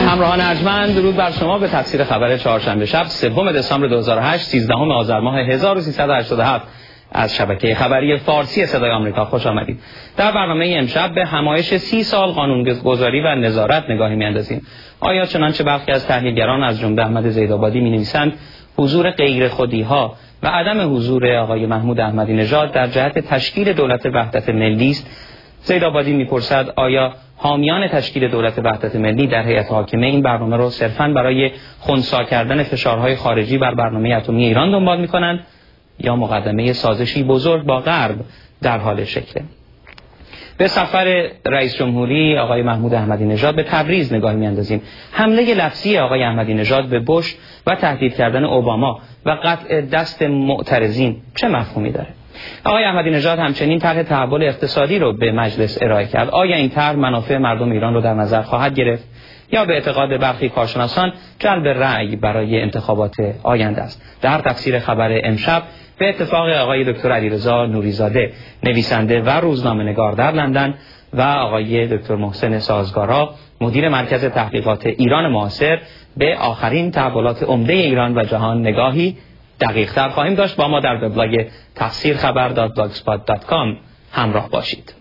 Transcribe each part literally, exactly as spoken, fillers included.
همراهان ارجمند، درود بر شما. به تفسیر خبر چهارشنبه شب سوم دسامبر دو هزار و هشت سیزدهم آذر ماه هزار و سیصد و هشتاد و هفت از شبکه خبری فارسی صدای آمریکا خوش آمدید. در برنامه امشب به همایش سی سال قانونگذاری و نظارت نگاهی می‌اندازیم. آیا چنانچه برخی از تحلیلگران از جمله احمد زیدآبادی می‌نویسند حضور غیر خودی‌ها و عدم حضور آقای محمود احمدی نژاد در جهت تشکیل دولت وحدت ملی است؟ زیدآبادی می‌پرسد آیا حامیان تشکیل دولت وحدت ملی در هیئت حاکمه این برنامه را صرفاً برای خنثی کردن فشارهای خارجی بر برنامه اتمی ایران دنبال می‌کنند یا مقدمه سازشی بزرگ با غرب در حال شکل؟ به سفر رئیس جمهوری آقای محمود احمدی نژاد به تبریز نگاهی می‌اندازیم. حمله لفظی آقای احمدی نژاد به بوش و تهدید کردن اوباما و قطع دست معترضین چه مفهومی داره؟ آقای احمدی نژاد همچنین طرح تحول اقتصادی رو به مجلس ارائه کرد. آیا این طرح منافع مردم ایران رو در نظر خواهد گرفت یا به اعتقاد برخی کارشناسان جلب رأی برای انتخابات آینده است؟ در تفسیر خبر امشب به اتفاق آقای دکتر علیرضا نوریزاده، نویسنده و روزنامه‌نگار در لندن، و آقای دکتر محسن سازگارا، مدیر مرکز تحقیقات ایران معاصر، به آخرین تحولات عمده ایران و جهان نگاهی دقیق‌تر خواهیم داشت. با ما در وبلاگ تفسیر خبر دات بلاگسپات دات کام همراه باشید.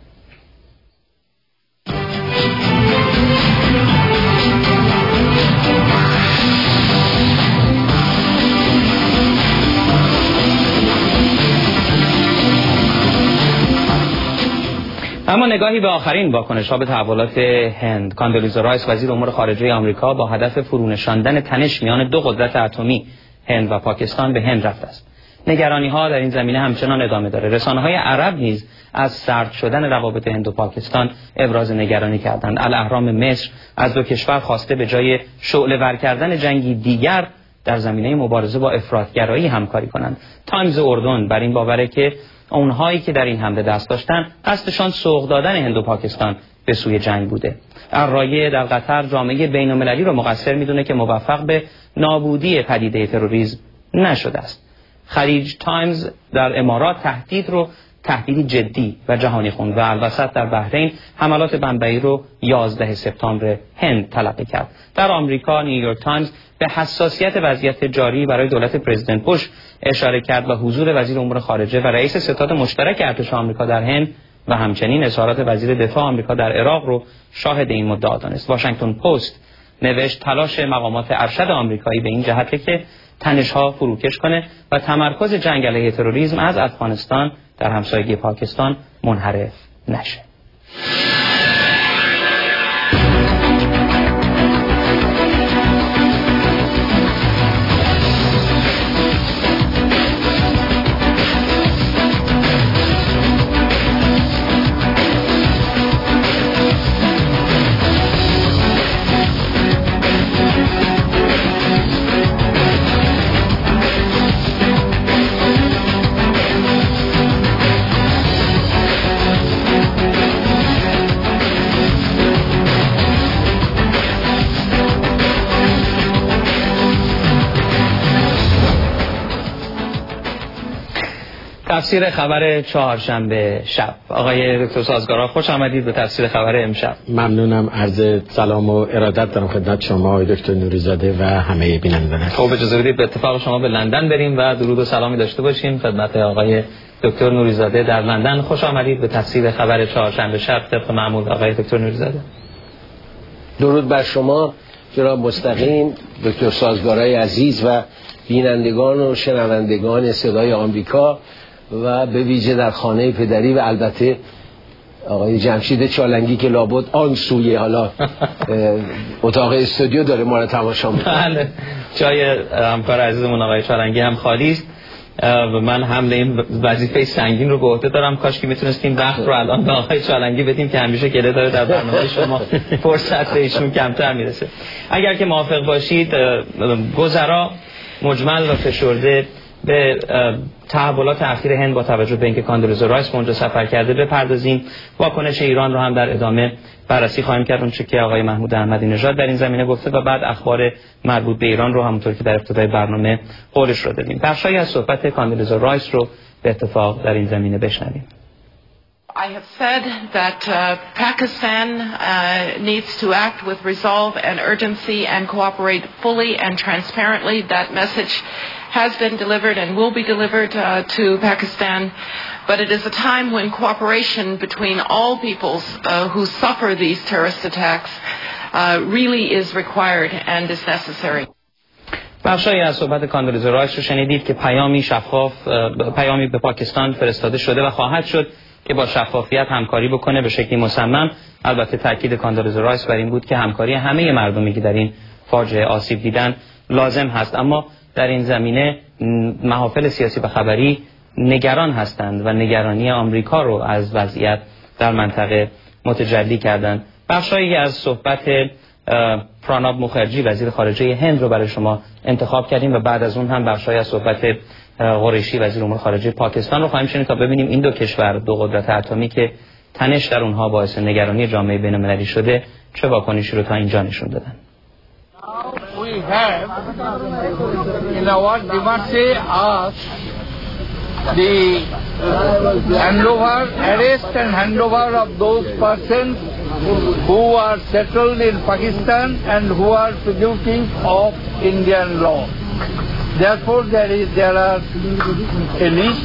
اما نگاهی به آخرین واکنش‌ها به تحولات هند. کاندولیزا رایس وزیر امور خارجه آمریکا با هدف فرونشاندن تنش میان دو قدرت اتمی هند و پاکستان به هند رفته است. نگرانی‌ها در این زمینه همچنان ادامه داره. رسانه‌های عرب نیز از سرد شدن روابط هند و پاکستان ابراز نگرانی کردند. الاهرام مصر از دو کشور خواسته به جای شعله‌ور کردن جنگی دیگر در زمینه مبارزه با افراط‌گرایی همکاری کنند. تایمز اردن بر این باوره که اونهایی که در این حمله دست داشتن قصدشان سوق دادن هند و پاکستان به سوی جنگ بوده. الرایه در قطر جامعه بین‌المللی را مقصر میدونه که موفق به نابودی پدیده تروریسم نشده است. خلیج تایمز در امارات تهدید رو تهدیدی جدی و جهانی خوند و الوسط در بحرین حملات بمبئی رو یازده سپتامبر هند تلقی کرد. در آمریکا نیویورک تایمز به حساسیت وضعیت جاری برای دولت پرزیدنت بوش اشاره کرد و حضور وزیر امور خارجه و رئیس ستاد مشترک ارتش آمریکا در هند و همچنین اظهارات وزیر دفاع آمریکا در عراق رو شاهد این مدعا دانست. واشنگتن پست نوشت تلاش مقامات ارشد آمریکایی به این جهته که تنش‌ها فروکش کنه و تمرکز جنگ علیه تروریسم از افغانستان در همسایگی پاکستان منحرف نشه. تفسیر خبر چهارشنبه شب. آقای دکتر سازگارا خوش آمدید به تفسیر خبر امشب. ممنونم. عرض سلام و ارادت دارم خدمت شما آقای دکتر نوریزاده و همه بینندگان. خب اجازه بدید به اتفاق شما به لندن بریم و درود و سلامی داشته باشیم خدمت آقای دکتر نوریزاده در لندن. خوش آمدید به تفسیر خبر چهارشنبه شب طبق معمول آقای دکتر نوریزاده. درود بر شما جناب مستقیم، دکتر سازگارای عزیز و بینندگان و شنوندگان صدای آمریکا و به ویژه در خانه پدری و البته آقای جمشید چالنگی که لابد آن سوی حالا اتاق استودیو داره ما رو تماشا می‌کنه. بله، جای همکار عزیزمون آقای چالنگی هم خالی است و من حمل این وظیفه سنگین رو به عهده دارم. کاش که میتونستیم وقت رو الان به آقای چالنگی بدیم که همیشه گله داره در برنامه شما فرصت به ایشون کمتر میرسه. اگر که موافق باشید گذرا مجمل و فشرده به تحولات اخیر هند با توجه به اینکه کاندولیزا رایس اونجا سفر کرده بپردازیم. واکنش ایران رو هم در ادامه بررسی خواهیم کرد، اون چه که آقای محمود احمدی نژاد در این زمینه گفته و بعد اخبار مربوط به ایران رو همونطور که در ابتدای برنامه قولش رو دادیم. بخشی از صحبت کاندولیزا رایس رو به اتفاق در این زمینه بشنویم. I have said that uh, Pakistan uh, needs to act with resolve and urgency and cooperate fully and transparently. That message has been delivered and will be delivered uh, to Pakistan. But it is a time when cooperation between all peoples uh, who suffer these terrorist attacks uh, really is required and is necessary. بخشایی از صحبت کاندولیزا رایس رو شنیدید که پیامی شفاف پیامی به پاکستان فرستاده شده و خواهد شد که با شفافیت همکاری بکنه به شکلی مصمم. البته تاکید کاندولیزا رایس بر این بود که همکاری همه مردمی که در این فاجعه آسیب دیدن لازم هست، اما در این زمینه محافل سیاسی و خبری نگران هستند و نگرانی آمریکا رو از وضعیت در منطقه متجلی کردند. بخشایی از صحبت پراناب مخرجی وزیر خارجه هند رو برای شما انتخاب کردیم و بعد از اون هم بخشایی از صحبت قریشی وزیر امور خارجه پاکستان رو خواهیم شنید تا ببینیم این دو کشور، دو قدرت اتمی که تنش در اونها باعث نگرانی جامعه بین‌المللی شده، چه واکنشی رو تا اینجا نشون دادن. We have in our democracy asked the handover, arrest and handover of those persons who are settled in Pakistan and who are fugitives of Indian law. Therefore, there is there are a list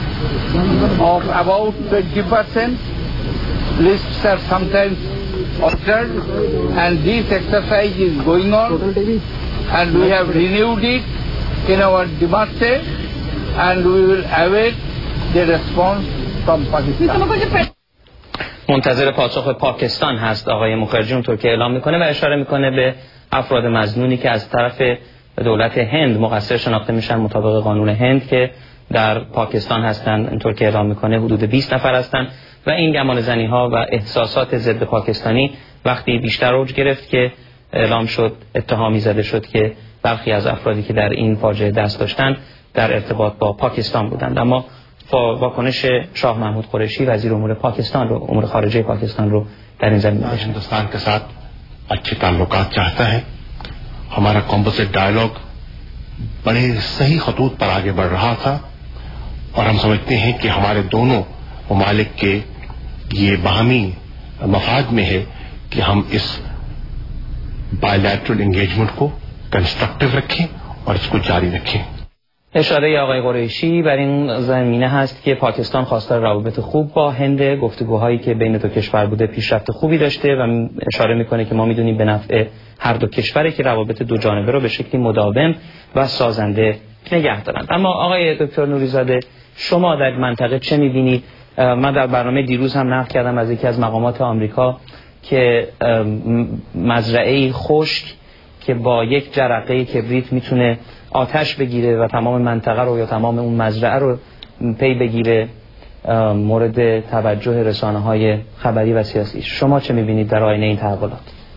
of about twenty percent. Lists are sometimes altered, and this exercise is going on, and we have renewed it in our democracy, and we will await the response from Pakistan. منتظر پاسخ پاکستان هست آقای مخرجی، اونطور که اعلام میکنه و اشاره میکنه به افراد مظنونی که از طرف دولت هند مقصر شناخته میشن مطابق قانون هند که در پاکستان هستند. اینطور که اعلام میکنه حدود بیست نفر هستند و این گمان زنی ها و احساسات ضد پاکستانی وقتی بیشتر اوج گرفت که اعلام شد، اتهامی زده شد که برخی از افرادی که در این فاجعه دست داشتند در ارتباط با پاکستان بودند. اما واکنش شاه محمود قریشی وزیر امور پاکستان رو امور خارجه پاکستان رو در این زمینه داشت. हिंदुस्तान के साथ अच्छे ताल्लुकात चाहता है. हमारा composite dialogue बड़े सही खतूत पर आगे बढ़ रहा था और हम समझते हैं कि हमारे दोनों ममालिक के ये बाहमी मफाद में है कि हम इस बायलैटरल एंगेजमेंट को कंस्ट्रक्टिव रखें और इसको जारी रखें. اشاره آقای قریشی بر این زمینه هست که پاکستان خواستار روابط خوب با هند، گفتگوهایی که بین دو کشور بوده پیشرفت خوبی داشته و اشاره میکنه که ما میدونیم به نفع هر دو کشوره که روابط دو جانبه رو به شکلی مداوم و سازنده نگه دارند. اما آقای دکتر نوریزاده، شما در منطقه چه میبینید؟ من در برنامه دیروز هم نقل کردم از یکی از مقامات آمریکا که مزرعه خشک که با یک جرقه کبریت میتونه آتش بگیره و تمام منطقه رو یا تمام اون مزرعه رو پی بگیره مورد توجه رسانه‌های خبری و سیاسی. شما چه می‌بینید در آینه این تحولات؟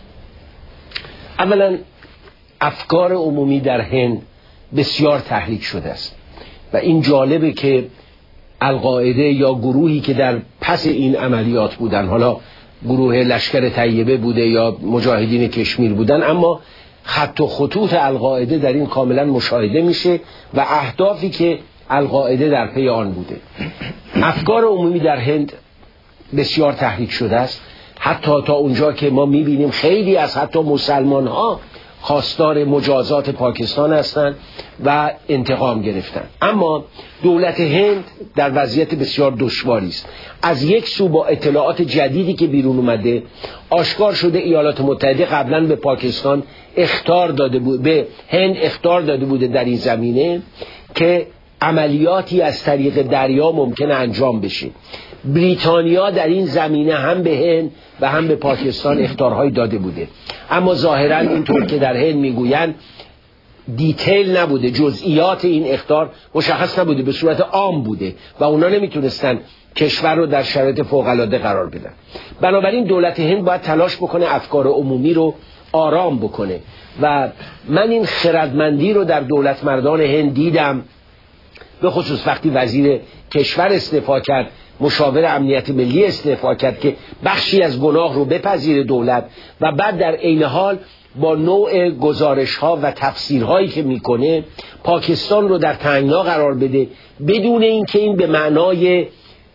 اولا افکار عمومی در هند بسیار تحریک شده است و این جالبه که القاعده یا گروهی که در پس این عملیات بودن، حالا گروه لشکر طیبه بوده یا مجاهدین کشمیر بودن، اما خط و خطوط القاعده در این کاملا مشاهده میشه و اهدافی که القاعده در پی آن بوده. افکار عمومی در هند بسیار تحریک شده است، حتی تا اونجا که ما میبینیم خیلی از حتی مسلمان ها خواستار مجازات پاکستان هستند و انتقام گرفتن. اما دولت هند در وضعیت بسیار دشواری است. از یک سو با اطلاعات جدیدی که بیرون اومده آشکار شده ایالات متحده قبلا به پاکستان اخطار داده بود، به هند اخطار داده بوده در این زمینه که عملیاتی از طریق دریا ممکن انجام بشه. بریتانیا در این زمینه هم به هند و هم به پاکستان اخطارهای داده بوده، اما ظاهرا اینطور که در هند میگویند دیتیل نبوده، جزئیات این اخطار مشخص نبوده، به صورت عام بوده و اونا نمیتونستن کشور رو در شرایط فوق‌العاده قرار بدن. بنابراین دولت هند باید تلاش بکنه افکار عمومی رو آرام بکنه و من این خردمندی رو در دولت مردان هند دیدم، به خصوص وقتی وزیر کشور استعفا کرد، مشاور امنیت ملی استعفا کرد که بخشی از گناه رو بپذیره دولت و بعد در عین حال با نوع گزارش ها و تفسیرهایی که میکنه پاکستان رو در تنگنا قرار بده، بدون اینکه این به معنای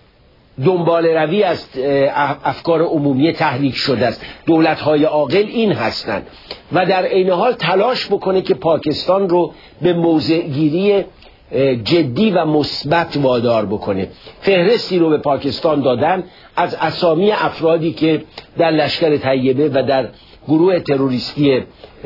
دنبال روی از افکار عمومی تحریک شده است. دولت‌های عاقل این هستند و در عین حال تلاش بکنه که پاکستان رو به موضع گیری جدی و مثبت وادار بکنه. فهرستی رو به پاکستان دادن از اسامی افرادی که در لشکر طیبه و در گروه تروریستی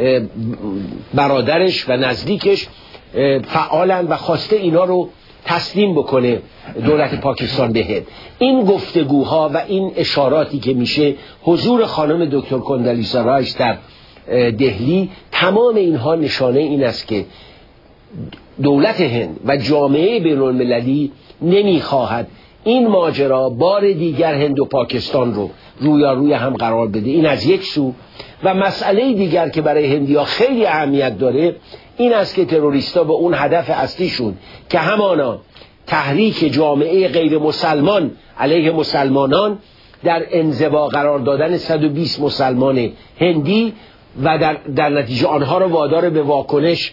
برادرش و نزدیکش فعالن و خواسته اینا رو تسلیم بکنه دولت پاکستان به هند. این گفتگوها و این اشاراتی که میشه، حضور خانم دکتر کندالیسا رایس در دهلی، تمام اینها نشانه این است که دولت هند و جامعه بین المللی نمیخواهد این ماجرا بار دیگر هند و پاکستان رو رویاروی هم قرار بده. این از یک سو. و مسئله دیگر که برای هندیا خیلی اهمیت داره این است که تروریستا به اون هدف اصلیشون که همانا تحریک جامعه غیر مسلمان علیه مسلمانان، در انزوا قرار دادن صد و بیست مسلمان هندی و در, در نتیجه آنها رو وادار به واکنش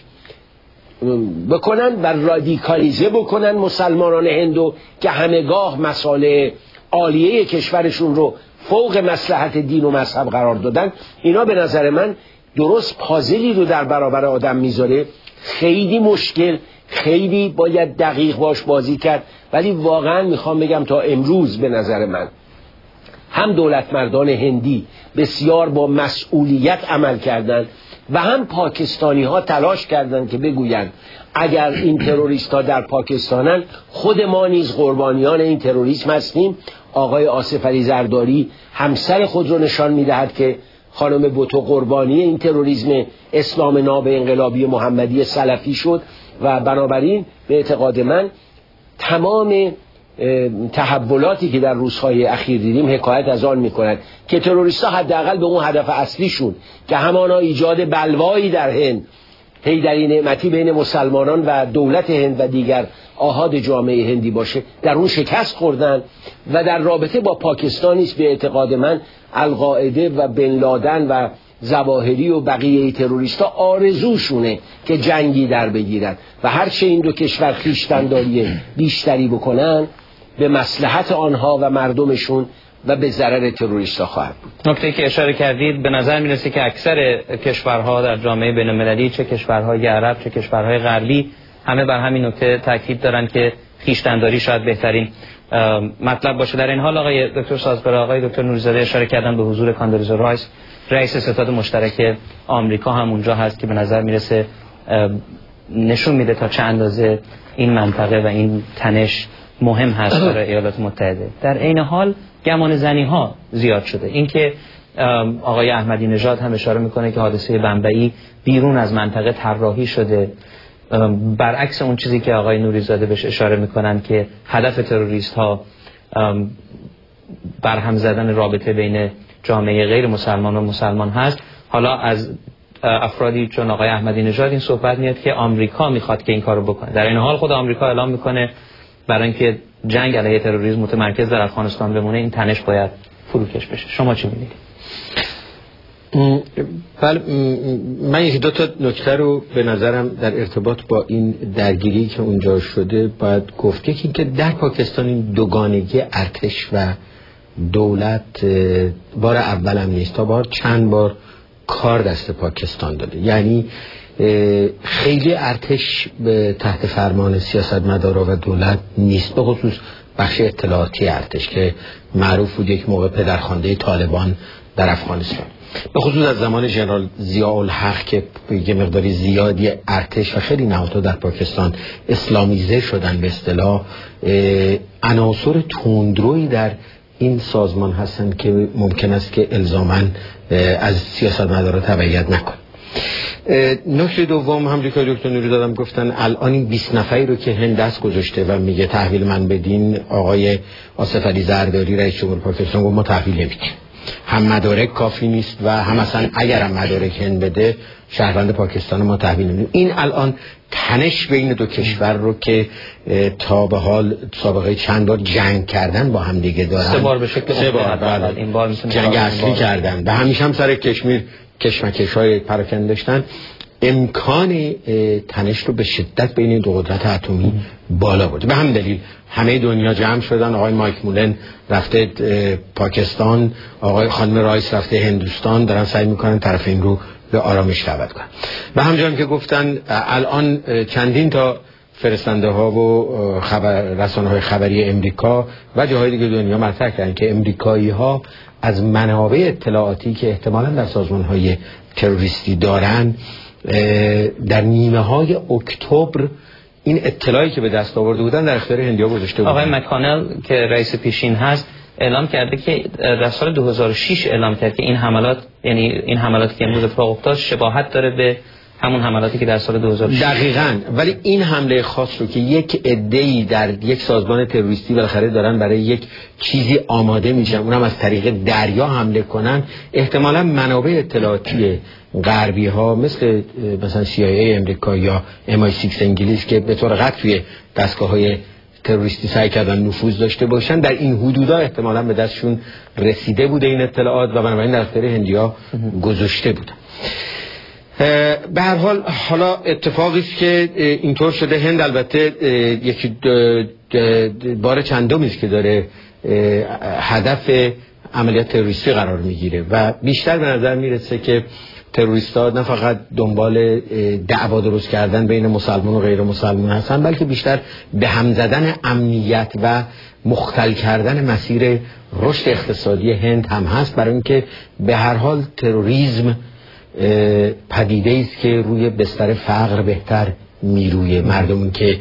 بکنن و رادیکالیزه بکنن مسلمانان هندو که همگاه مسائل عالیه کشورشون رو فوق مصلحت دین و مذهب قرار دادن. اینا به نظر من درست پازلی رو در برابر آدم میذاره. خیلی مشکل، خیلی باید دقیق باش بازی کرد، ولی واقعا میخوام بگم تا امروز به نظر من هم دولت مردان هندی بسیار با مسئولیت عمل کردند و هم پاکستانی ها تلاش کردند که بگویند اگر این تروریست ها در پاکستانن خود ما نیز قربانیان این تروریسم هستیم. آقای آصف علی زرداری همسر خود رو نشان میدهد که خانم بوتو قربانی این تروریسم اسلام ناب انقلابی محمدی سلفی شد و بنابراین به اعتقاد من تمام تحولاتی که در روزهای اخیر دیدیم حکایت از آن میکند که تروریست‌ها حداقل به اون هدف اصلیشون که همانا ایجاد بلوایی در هند، حیدری نعمتی بین مسلمانان و دولت هند و دیگر آحاد جامعه هندی باشه، در اون شکست خوردن. و در رابطه با پاکستان است به اعتقاد من القاعده و بن لادن و ظواهری و بقیه تروریستا آرزوشونه که جنگی در بگیرن و هرچه این دو کشور خویشتنداری بیشتری بکنن به مصلحت آنها و مردمشون و به ضرر تروریستا خواهد بود. نکته که اشاره کردید به نظر میرسه که اکثر کشورها در جامعه بین المللی، چه کشورهای عرب چه کشورهای غربی، همه بر همین نکته تاکید دارن که خویشتنداری شاید بهترین مطلب باشه. در این حال آقای دکتر سازگار، آقای دکتر نوری‌زاده اشاره کردن به حضور کاندولیزا رایس، رئیس ستاد مشترک آمریکا هم اونجا هست که به نظر میرسه نشون میده تا چه اندازه این منطقه و این تنش مهم هست برای ایالات متحده. در عین حال گمان زنی ها زیاد شده. اینکه آقای احمدی نژاد هم اشاره میکنه که حادثه بمبئی بیرون از منطقه طراحی شده، برعکس اون چیزی که آقای نوری‌زاده بهش اشاره میکنن که هدف تروریست ها برهم زدن رابطه بین جامعه غیر مسلمان و مسلمان هست. حالا از افرادی چون آقای احمدی نژاد این صحبت میاد که آمریکا میخواد که این کارو بکنه. در این حال خود آمریکا اعلام میکنه برای اینکه جنگ علیه تروریسم متمرکز در افغانستان بمونه این تنش باید فروکش بشه. شما چی می‌بینید؟ بله، من یک دو تا نکته رو به نظرم در ارتباط با این درگیری که اونجا شده باید گفت. یکی که در پاکستان این دوگانگی ارتش و دولت بار اولم نیست، تا بار چند بار کار دست پاکستان داده. یعنی خیلی ارتش به تحت فرمان سیاستمدارا و دولت نیست، به خصوص بخش اطلاعاتی ارتش که معروف بود یک موقع پدرخوانده طالبان در افغانستان، به خصوص از زمان ژنرال ضیاءالحق که یه مقداری زیادی ارتش و خیلی نهادها در پاکستان اسلامیزه شدن به اصطلاح. عناصر تندرویی در این سازمان هستن که ممکن است که الزاماً از سیاستمدارا تبعیت نکن. نکته دوم، هم که دکتر نوری‌زاده گفتن الان این بیست نفری رو که هند دست گذاشته و میگه تحویل من بدین، آقای آصف علی زرداری رئیس جمهور پاکستان گفت ما تحویل نمیدیم، هم مدارک کافی نیست و هم اصلا اگر هم مدارک هند بده شهروند پاکستان ما تحویل نمیدیم. این الان تنش بین دو کشور رو که تا به حال سابقه چند بار جنگ کردن با هم دیگه دارن، سه بار به شکل سه بار بعد این بار جنگ اصلی کردن و همیشه هم سر کشمیر کشمکش‌های پراکنده داشتن. امکان تنش رو به شدت بین دو قدرت اتمی بالا برده. به همین دلیل همه دنیا جمع شدن. آقای مایک مولن رفته پاکستان، آقای خانم رایس رفته هندوستان، دارن سعی میکنن طرفین رو به آرامش دعوت کنن. و همچنان که گفتن الان چندین تا فرستنده ها و خبر رسانه های خبری امریکا و جاهای دیگه دنیا مطرح کردن که امریکایی ها از منابع اطلاعاتی که احتمالاً در سازمان های تروریستی دارن در نیمه های اکتبر این اطلاعی که به دست آورده بودن در اختیار هندیا گذاشته بودن. آقای مکانل که رئیس پیشین هست اعلام کرده که در سال دو هزار و شش اعلام کرد که این حملات، یعنی این حملاتی که امروز اتفاق افتاد شباهت داره به همون حملاتی که در سال دو هزار و شش. دقیقاً. ولی این حمله خاص رو که یک عده‌ای در یک سازمان تروریستی بالاخره دارن برای یک چیزی آماده میشن، اونم از طریق دریا حمله کنن، احتمالاً منابع اطلاعاتی غربی ها مثل مثلا سی آی ای امریکا یا ام آی سیکس انگلیس که به طور قطع توی دستگاه های تروریستی سعی کردن نفوذ داشته باشن، در این حدودا احتمالاً به دستشون رسیده بوده این اطلاعات و بنابراین در اختیار هندیا گذاشته بودن. به هر حال حالا اتفاقی است که اینطور شده. هند البته یکی بار چندمی است که داره هدف عملیات تروریستی قرار میگیره و بیشتر به نظر میرسه که تروریست‌ها نه فقط دنبال دعوا درست کردن بین مسلمان و غیر مسلمان هستن، بلکه بیشتر به هم زدن امنیت و مختل کردن مسیر رشد اقتصادی هند هم هست، برای اینکه به هر حال تروریسم پدیده است که روی بستر فقر بهتر میرویه. مردمون که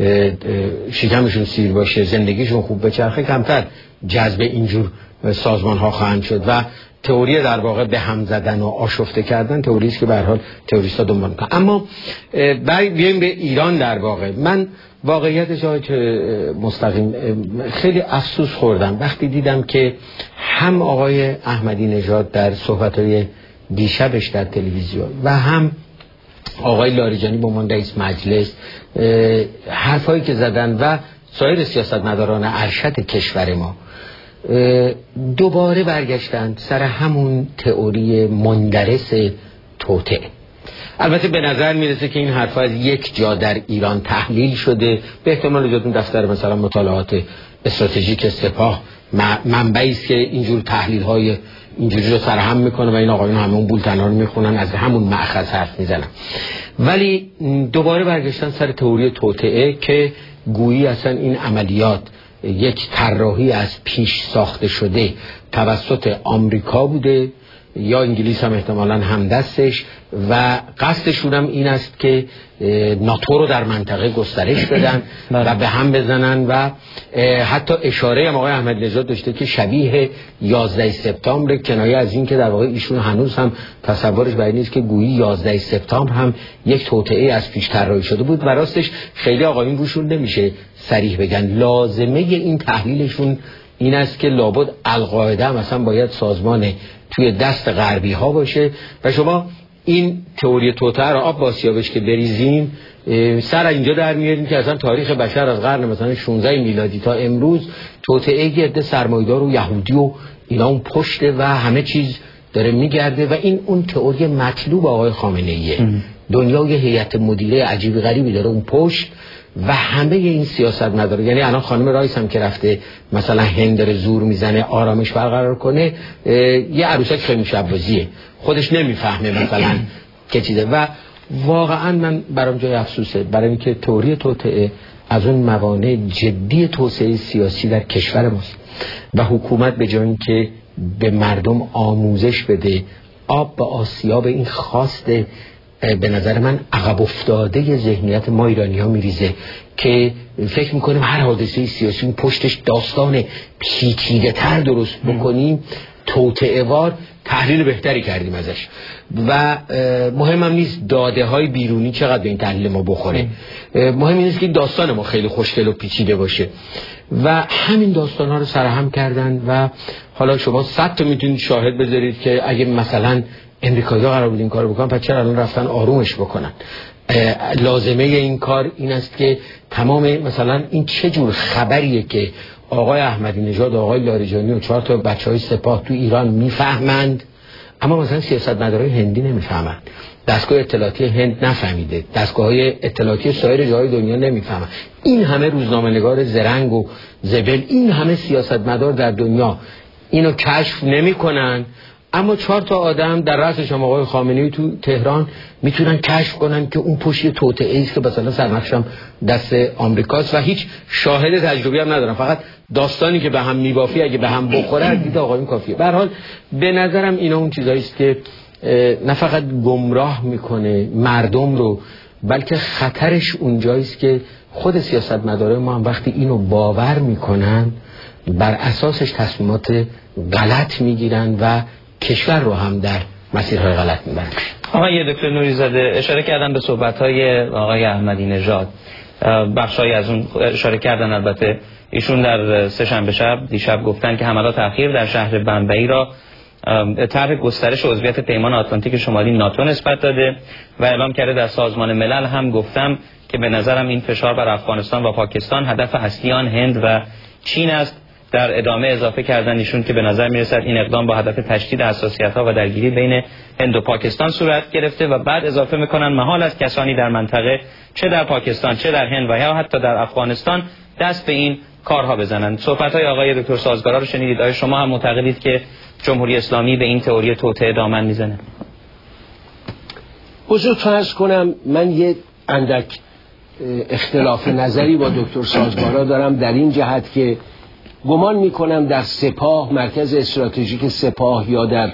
شکمشون سیر باشه، زندگیشون خوب بچرخه، کمتر جذب اینجور سازمان ها خواهند شد و تئوری در واقع به هم زدن و آشفته کردن تئوری است که به هر حال تروریست‌ها دنبال میکنن. اما بیایم به ایران. در واقع من واقعیتش مستقیم خیلی افسوس خوردم وقتی دیدم که هم آقای احمدی نژاد در صحبت‌های دیشبش در تلویزیون و هم آقای لاریجانی به عنوان رئیس مجلس حرفایی که زدن و سایر سیاستمداران ارشد کشور ما دوباره برگشتن سر همون تئوری مندرس توطئه. البته به نظر میرسه که این حرفا از یک جا در ایران تحلیل شده، به احتمال جدون دفتر مثلا مطالعات استراتژیک سپاه منبعی است که اینجور تحلیل های اینجوری رو سرهم میکنه و این آقایون همون بولتنا رو میخونن، از همون مأخذ حرف میزنن. ولی دوباره برگشتن سر تئوری توطئه که گویی اصلا این عملیات یک طراحی از پیش ساخته شده توسط آمریکا بوده یا انگلیس هم احتمالاً همدستش و قصدشون هم این است که ناتو رو در منطقه گسترش بدن و به هم بزنن و حتی اشاره هم آقای احمدی نژاد داشته که شبیه یازده سپتامبر، کنایه از این که در واقع ایشون هنوز هم تصورش بر این نیست که گویی یازده سپتامبر هم یک توطئه از پیش طراحی شده بود و راستش خیلی آقایون روشون نمیشه صریح بگن. لازمه این تحلیلشون این است که لابد القاعده مثلا باید سازمان توی دست غربی ها باشه و شما این تئوری توطئه رو آب باسیابش که بریزیم سر اینجا در میاریم که اصلا تاریخ بشر از قرن مثلا شانزده میلادی تا امروز توطئه گرد سرمایه‌دار و یهودی و اینا اون پشته و همه چیز داره میگرده و این اون تئوری مطلوب آقای خامنه‌ایه. دنیا یه هیئت مدیره عجیب غریبی داره اون پشت و همه این سیاست نداره. یعنی الان خانم رایس هم که رفته مثلا هند داره زور میزنه آرامش برقرار کنه، یه عروسک خیلی شبازیه، خودش نمیفهمه مثلا که چیزه و واقعا من برام جای افسوسه برای اینکه تئوری توطئه از اون موانع جدی توسعه سیاسی در کشور ماست و حکومت به جای اینکه به مردم آموزش بده آب به آسیاب این خواسته به نظر من عقب افتاده ذهنیت ما ایرانی ها میریزه که فکر میکنیم هر حادثه سیاسی پشتش داستان پیچیده تر درست بکنیم، توطئه وار تحلیل بهتری کردیم ازش و مهم هم نیست داده های بیرونی چقدر به این تحلیل ما بخوره، مهم این است که داستان ما خیلی خوشگل و پیچیده باشه و همین داستان ها رو سرهم کردن و حالا شما صد تا میتونید شاهد بذارید که اگه مثلا امریکایی‌ها قرار بود این کارو بکنن پس چرا الان رفتن آرومش بکنن. لازمه این کار این است که تمام مثلا این چه جور خبریه که آقای احمدی نژاد و آقای لاریجانی و چهار تا بچهای سپاه تو ایران میفهمند اما مثلا سیاستمدارای هندی نمیفهمن، دستگاه اطلاعاتی هند نفهمیده، دستگاه‌های اطلاعاتی سایر جاهای دنیا نمیفهمن. این همه روزنامه‌نگار زرنگ و زبل، این همه سیاستمدار در دنیا اینو کشف نمی‌کنن، اما چهار تا آدم در رأسش هم آقای خامنه‌ای تو تهران میتونن کشف کنن که اون پشت توطئه است که مثلا سرنخشم دست آمریکاست و هیچ شاهد تجربی هم ندارن، فقط داستانی که به هم میبافی اگه به هم بخوره دید آقایون کافیه. به هر حال به نظرم اینا اون چیزایی است که نه فقط گمراه میکنه مردم رو، بلکه خطرش اونجاییست که خود سیاستمدارای ما هم وقتی اینو باور میکنن بر اساسش تصمیمات غلط میگیرن و کشور رو هم در مسیرهای غلط میبرن. آقای دکتر نوری‌زاده اشاره کردن به صحبت‌های آقای احمدی نژاد، بخشایی از اون اشاره کردن. البته ایشون در سه‌شنبه شب دیشب گفتن که حملات اخیر در شهر بمبئی را طرح گسترش عضویت پیمان آتلانتیک شمالی ناتو نسبت داده و اعلام کرده در سازمان ملل هم گفتم که به نظرم این فشار بر افغانستان و پاکستان هدف اصلی آن هند و چین است. در ادامه اضافه کردن ایشون که به نظر میرسد این اقدام با هدف تشدید حساسیت‌ها و درگیری بین هند و پاکستان صورت گرفته و بعد اضافه میکنن محال است کسانی در منطقه چه در پاکستان چه در هند و یا حتی در افغانستان دست به این کارها بزنند. صحبت‌های آقای دکتر سازگارا رو شنیدید. آیا شما هم معتقدید که جمهوری اسلامی به این تئوری توطئه دامن میزنه؟ حضورتون عرض کنم من یه اندک اختلاف نظری با دکتر سازگارا دارم در این جهت که گمان میکنم در سپاه، مرکز استراتژیک سپاه یا در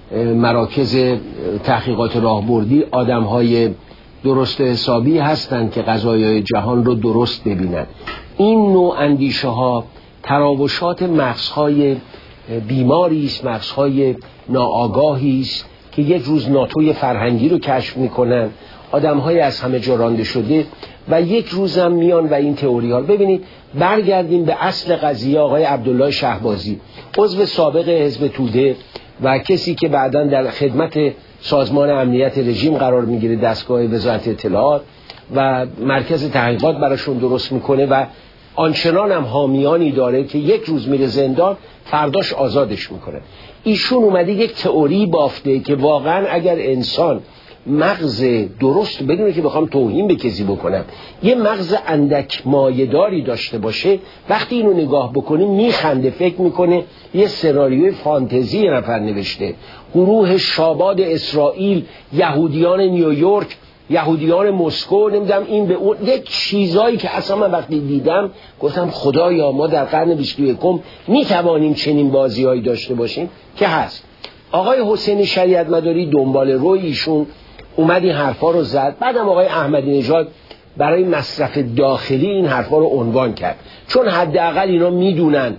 مراکز تحقیقات راهبردی آدم‌های درست حسابی هستند که قضایای جهان رو درست ببینند. این نوع اندیشه ها تراوشات مغزهای بیماری است، مغزهای ناآگاهی است که یک روز ناتوی فرهنگی رو کشف میکنن، آدم‌های از همه جا رانده شده و یک روزم میان و این تئوری ها. ببینید برگردیم به اصل قضیه. آقای عبدالله شهبازی عضو سابق حزب توده و کسی که بعداً در خدمت سازمان امنیت رژیم قرار میگیره، دستگاه وزارت اطلاعات و مرکز تحقیقات براشون درست میکنه و آنچنان هم حامیانی داره که یک روز میره زندان فرداش آزادش میکنه. ایشون اومده یک تئوری بافته که واقعاً اگر انسان مغز درست، بدونه که بخوام توهین به کسی بکنم، یه مغز اندک مایه‌داری داشته باشه، وقتی اینو نگاه بکنه میخنده، فکر میکنه یه سناریوی فانتزی یه نفر نوشته. گروه شاباد اسرائیل، یهودیان نیویورک، یهودیان مسکو، نمیدونم این به اون، یک چیزایی که اصلا من وقتی دیدم گفتم خدایا ما در قرن بیست و یکم میتوانیم چنین بازیایی داشته باشیم که هست. آقای حسین شریعت مداری دنبال روی ایشون اومد این حرفا رو زد. بعدم آقای احمدی نژاد برای مصرف داخلی این حرفا رو عنوان کرد، چون حداقل اینا میدونن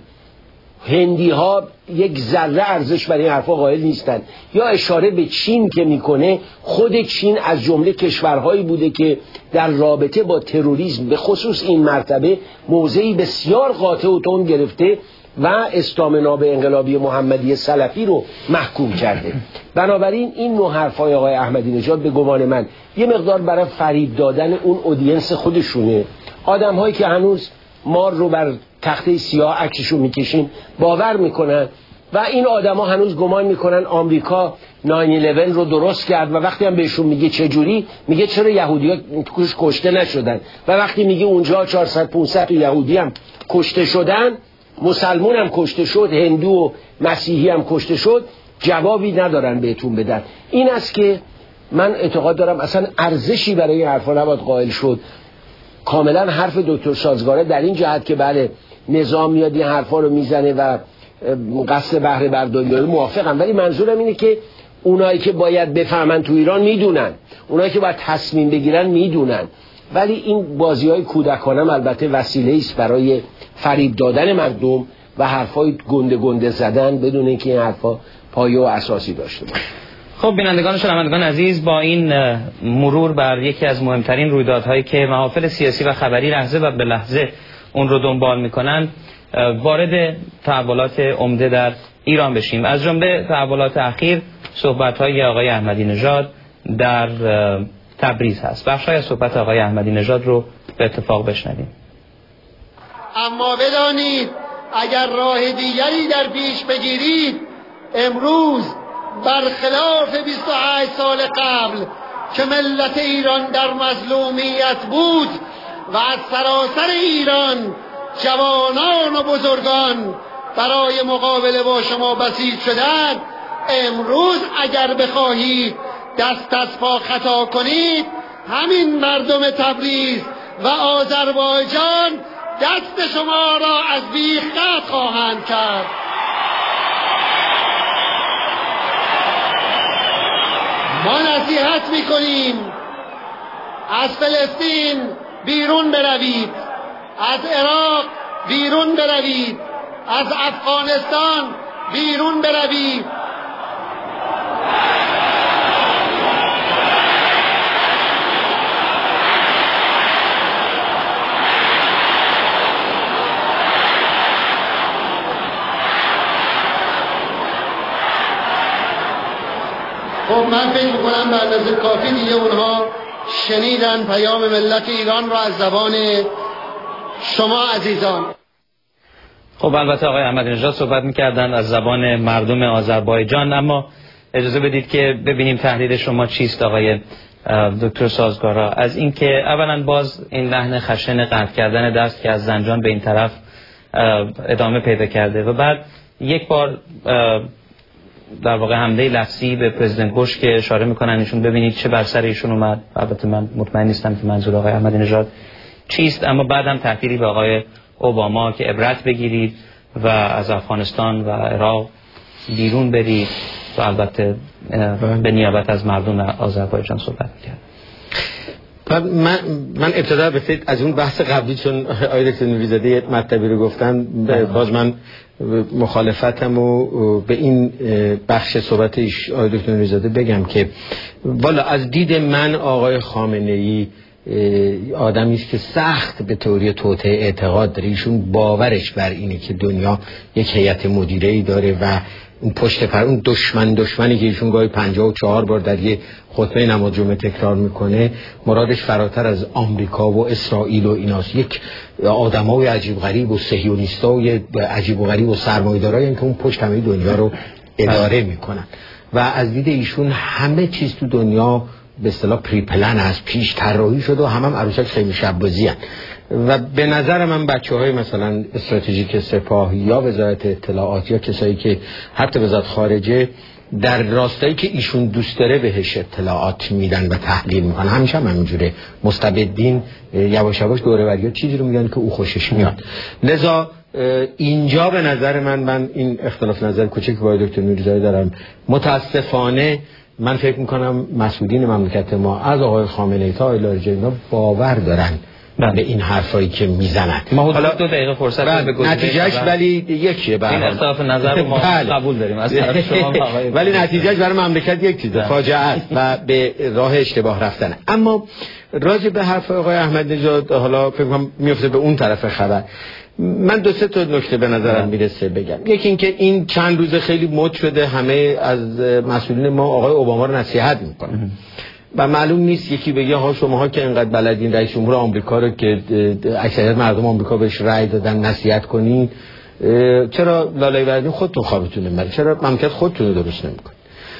هندی ها یک ذره ارزش برای این حرفا قائل نیستن. یا اشاره به چین که میکنه، خود چین از جمله کشورهایی بوده که در رابطه با تروریسم به خصوص این مرتبه موضعی بسیار قاطع و تند گرفته و اسلام ناب انقلابی محمدی سلفی رو محکوم کرده. بنابراین این نوع حرفای آقای احمدی نژاد به گمان من یه مقدار برای فریب دادن اون اودینس خودشونه. آدم هایی که هنوز مار رو بر تخته سیاه عکسشو میکشیم باور میکنن و این آدما هنوز گمان میکنن آمریکا ناین الیون رو درست کرد و وقتی هم بهشون میگه چه جوری، میگه چرا یهودی‌ها توش کشته نشدن، و وقتی میگه اونجا چهارصد پانصد یهودی هم کشته شدن، مسلمون هم کشته شد، هندو و مسیحی هم کشته شد، جوابی ندارن بهتون بدن. این است که من اعتقاد دارم اصلا ارزشی برای این حرفا نباید قائل شد. کاملا حرف دکتر سازگاره در این جهت که بله نظام میاد این حرفا رو میزنه و قصد بهره برداری داره، موافقم، ولی منظورم اینه که اونایی که باید بفهمن تو ایران میدونن، اونایی که باید تصمیم بگیرن میدونن، ولی این بازی‌های کودکانه البته وسیله است برای فریب دادن مردم و حرفای گنده گنده زدن بدون اینکه این حرفا پایه و اساسی داشته باشه. خب بینندگان و شنوندگان عزیز، با این مرور بر یکی از مهمترین رویدادهایی که محافل سیاسی و خبری لحظه و به لحظه اون رو دنبال میکنن، وارد تحولات عمده در ایران بشیم. از جمله تحولات اخیر صحبت‌های آقای احمدی نژاد در تبریز هست. بخشای از صحبت آقای احمدی نژاد رو به اتفاق بشنویم. اما بدانید اگر راه دیگری در پیش بگیرید، امروز برخلاف بیست و هشت سال قبل که ملت ایران در مظلومیت بود و از سراسر ایران جوانان و بزرگان برای مقابله با شما بسیج شدند، امروز اگر بخواهید دست از پا خطا کنید، همین مردم تبریز و آذربایجان دست شما را از بیخ قطع خواهند کرد. ما نصیحت میکنیم از فلسطین بیرون بروید، از عراق بیرون بروید، از افغانستان بیرون بروید. خب من فکر میکنم به اندازه کافی دیگه اونها شنیدن پیام ملت ایران را از زبان شما عزیزان. خب البته آقای احمدی نژاد صحبت میکردن از زبان مردم آذربایجان، اما اجازه بدید که ببینیم تحلیل شما چیست آقای دکتر سازگارا از اینکه اولا باز این لحن خشن قطع کردن دست که از زنجان به این طرف ادامه پیدا کرده و بعد یک بار در واقع حمله لفظی به پرزیدنت بوش که اشاره میکنن ایشون ببینید چه بر سر ایشون اومد. البته من مطمئن نیستم که منظور آقای احمدی نژاد چیست، اما بعدم تحقیری به آقای اوباما که عبرت بگیرید و از افغانستان و عراق بیرون برید و البته به نیابت از مردم آذربایجان صحبت میکرد. من من ابتدا بسید از اون بحث قبلی، چون آقای دکتر نوری‌زاده مطلبی رو گفتن، باز من مخالفتم و به این بخش صحبت آقای دکتر نوری‌زاده بگم که والا از دید من آقای خامنه‌ای آدمی است که سخت به تئوری توطئه اعتقاد داره. ایشون باورش بر اینه که دنیا یک هیئت مدیره‌ای داره و اون پشت پر اون دشمن دشمنی که ایشون گاهی پنجاه و چهار بار در یه خطبه نماز جمعه تکرار میکنه، مرادش فراتر از آمریکا و اسرائیل و ایناست. یک آدمای عجیب غریب و صهیونیستای عجیب و غریب و سرمایه‌دارایی که اون پشت همه دنیا رو اداره میکنن و از دید ایشون همه چیز تو دنیا به اصطلاح پری پلن است، پیش طراحی شده و همه هم عروسک خیلی شب‌بازی هستند. و به نظر من بچه‌های مثلا استراتژیک سپاه یا وزارت اطلاعات یا کسایی که حتی وزارت خارجه در راستایی که ایشون دوست داره بهش اطلاعات میدن و تحلیل میکنن، همیشه هم همینجوره. مستبدین یواش یواش دوره‌وری‌ها چیزی رو میگن که او خوشش میاد. لذا اینجا به نظر من من این اختلاف نظر کوچیک با دکتر نوری‌زاده دارم. متاسفانه من فکر میکنم مسئولین مملکت ما از آقای خامنه‌ای تا آقای لاریجانی باور دارن بله. به این حرفایی که میزنن. ما حالا دو دقیقه فرصت بله. به گزارش نتیجهش ولی یکیه به این اختلاف نظر رو ما بله. قبول داریم از طرف شما ولی نتیجهش برای مملکت یک چیزه، فاجعه است و به راه اشتباه رفتن. اما راجع به حرف آقای احمدی نژاد حالا فکر کنم میفته به اون طرف خبر. من دو سه تا نکته به نظرم میرسه بگم. یکی اینکه این چند روز خیلی مد شده همه از مسئولین ما آقای اوباما رو نصیحت میکنن و معلوم نیست یکی بگه ها شماها که اینقدر بلدین رئیس جمهور آمریکا رو که اکثریت مردم آمریکا بهش رأی دادن نصیحت کنین، چرا لالای بردین خودتون خوابتون نمیبره، چرا مملکت خودتون رو درست نمیکنین؟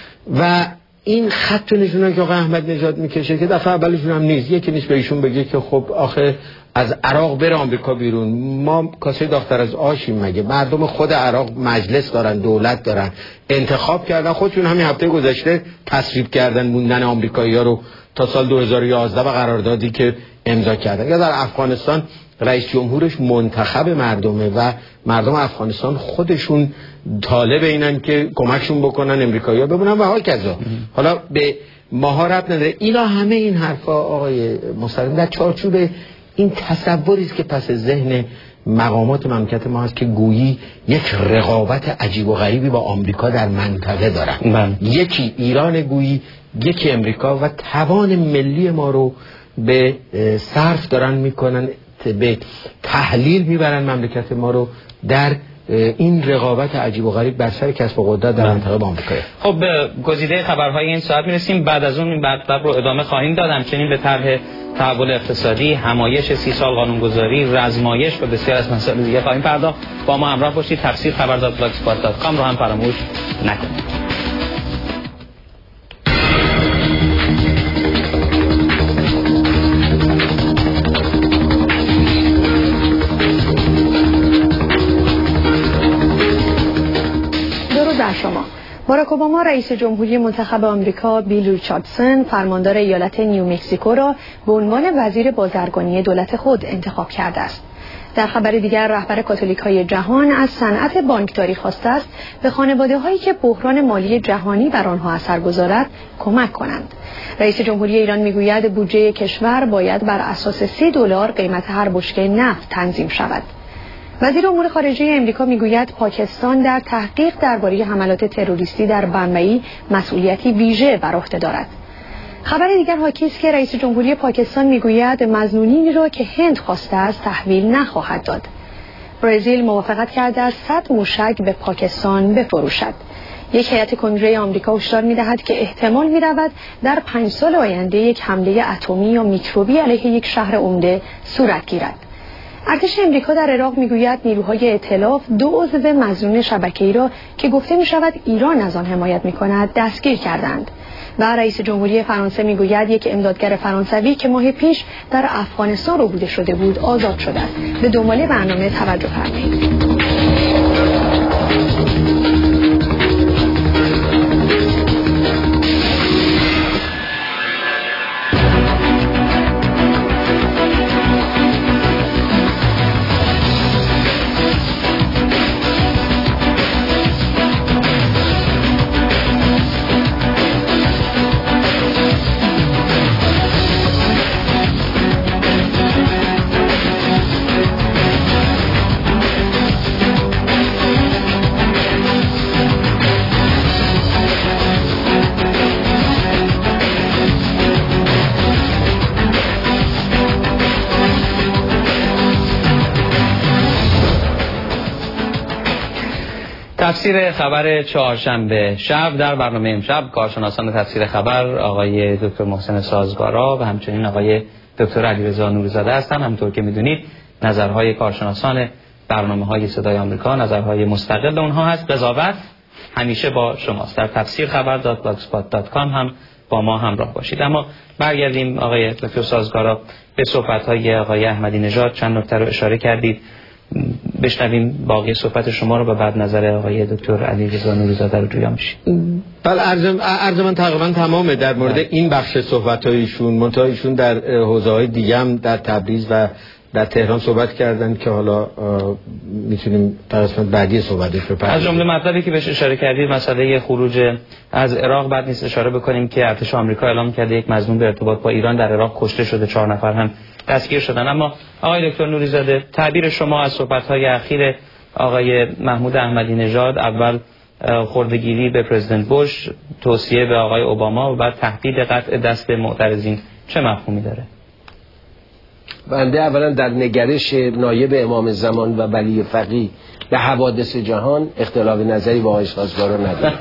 و این خط نشونه که آقای احمدی نژاد میکشه که دفعه اولشون هم نیست، یکی نیست به ایشون بگه که خب آخه از عراق بره آمریکا بیرون، ما کاسه داختر از آشیم مگه؟ مردم خود عراق مجلس دارن، دولت دارن، انتخاب کردن، خودشون همین هفته گذشته تصویب کردن موندن آمریکایی‌ها رو تا سال دو هزار و یازده و قراردادی که امضا کردن. یا در افغانستان رئیس جمهورش منتخب مردمه و مردم افغانستان خودشون طالب اینن که کمکشون بکنن امریکایی‌ها بمونن و حال کذا. حالا به مهارت نداره. اینا همه این حرفا آقای مستقیم در چارچوب این تصوری است که پس ذهن مقامات مملکت ما هست که گویی یک رقابت عجیب و غریبی با آمریکا در منطقه دارن. من. یکی ایران گویی، یکی امریکا و توان ملی ما رو به صرف دارن میکنن، به تحلیل میبرن مملکت ما رو در این رقابت عجیب و غریب بر سر کسب و قدرت در منطقه با آمریکا. خب به گزیده خبرهای این ساعت میرسیم. بعد از اون این مطلب رو ادامه خواهیم داد. همچنین به طرح تحول اقتصادی، همایش سی سال قانونگذاری، رزمایش و بسیار از مسائل دیگه خواهیم پرداخت. با ما همراه باشید. تفسیر خبر دات بلاگسپات دات کام رو هم فراموش نکنید. باراک اوباما رئیس جمهوری منتخب آمریکا بیل ریچاردسون فرماندار ایالت نیومکزیکو را به عنوان وزیر بازرگانی دولت خود انتخاب کرده است. در خبر دیگر رهبر کاتولیک‌های جهان از صنعت بانکداری خواسته است به خانواده‌هایی که بحران مالی جهانی بر آنها اثر گذارد کمک کنند. رئیس جمهوری ایران میگوید بودجه کشور باید بر اساس سه دلار قیمت هر بشکه نفت تنظیم شود. وزیر امور خارجه آمریکا میگوید پاکستان در تحقیق درباره حملات تروریستی در بمبئی مسئولیتی ویژه بر عهده دارد. خبر دیگر حاکی است که رئیس جمهوری پاکستان میگوید مظنونینی را که هند خواسته است تحویل نخواهد داد. برزیل موافقت کرده است صد موشک به پاکستان بفروشد. یک هیئت کنگره آمریکا هشدار می‌دهد که احتمال می‌رود در پنج سال آینده یک حمله اتمی یا میکروبی علیه یک شهر عمده صورت گیرد. ارتش آمریکا در عراق میگوید نیروهای ائتلاف دو عضو مظنون شبکه‌ای را که گفته می‌شود ایران از آن حمایت می‌کند دستگیر کردند. و رئیس جمهوری فرانسه میگوید یک امدادگر فرانسوی که ماه پیش در افغانستان ربوده شده بود آزاد شده است. به دنبال برنامه توجه فرمایید. تفسیر خبر چهارشنبه شب در برنامه امشب کارشناسان تفسیر خبر آقای دکتر محسن سازگارا و همچنین آقای دکتر علیرضا نوری‌زاده هستند. همونطور که میدونید نظرهای کارشناسان برنامه‌های صدای آمریکا نظرهای مستقل اونها هست. قضاوت همیشه با شماست. در تفسیر خبر دات بلاگسپات دات کام هم با ما همراه باشید. اما برگردیم آقای دکتر سازگارا به صحبت‌های آقای احمدی نژاد. چند نکته رو اشاره کردید، بشنویم باقی صحبت شما رو و بعد نظر آقای دکتر علیرضا نوری‌زاده رو جویا میشیم. بله، عرض عرض من تقریبا تمامه در مورد بله. این بخش صحبت‌هایشون. منتها ایشون در حوزه‌های دیگه هم در تبریز و در تهران صحبت کردن که حالا میتونیم در قسمت بعدی صحبتش بپردازیم. از جمله مطلبی که بهش اشاره کردید مسئله خروج از عراق، بعد نیست اشاره بکنیم که ارتش آمریکا اعلام کرده یک مظنون به ارتباط با ایران در عراق کشته شده، چهار نفر هم دستگیر شدن. اما آقای دکتر نوری‌زاده، تعبیر شما از صحبت‌های اخیر آقای محمود احمدی نژاد، اول خردگیری به پرزیدنت بوش، توصیه به آقای اوباما و بعد تهدید قطع دست به معترضین، چه مفهومی داره؟ بنده اولا در نگرش نایب امام زمان و ولی فقیه به حوادث جهان اختلاف نظری با آقای سازگارا ندارم.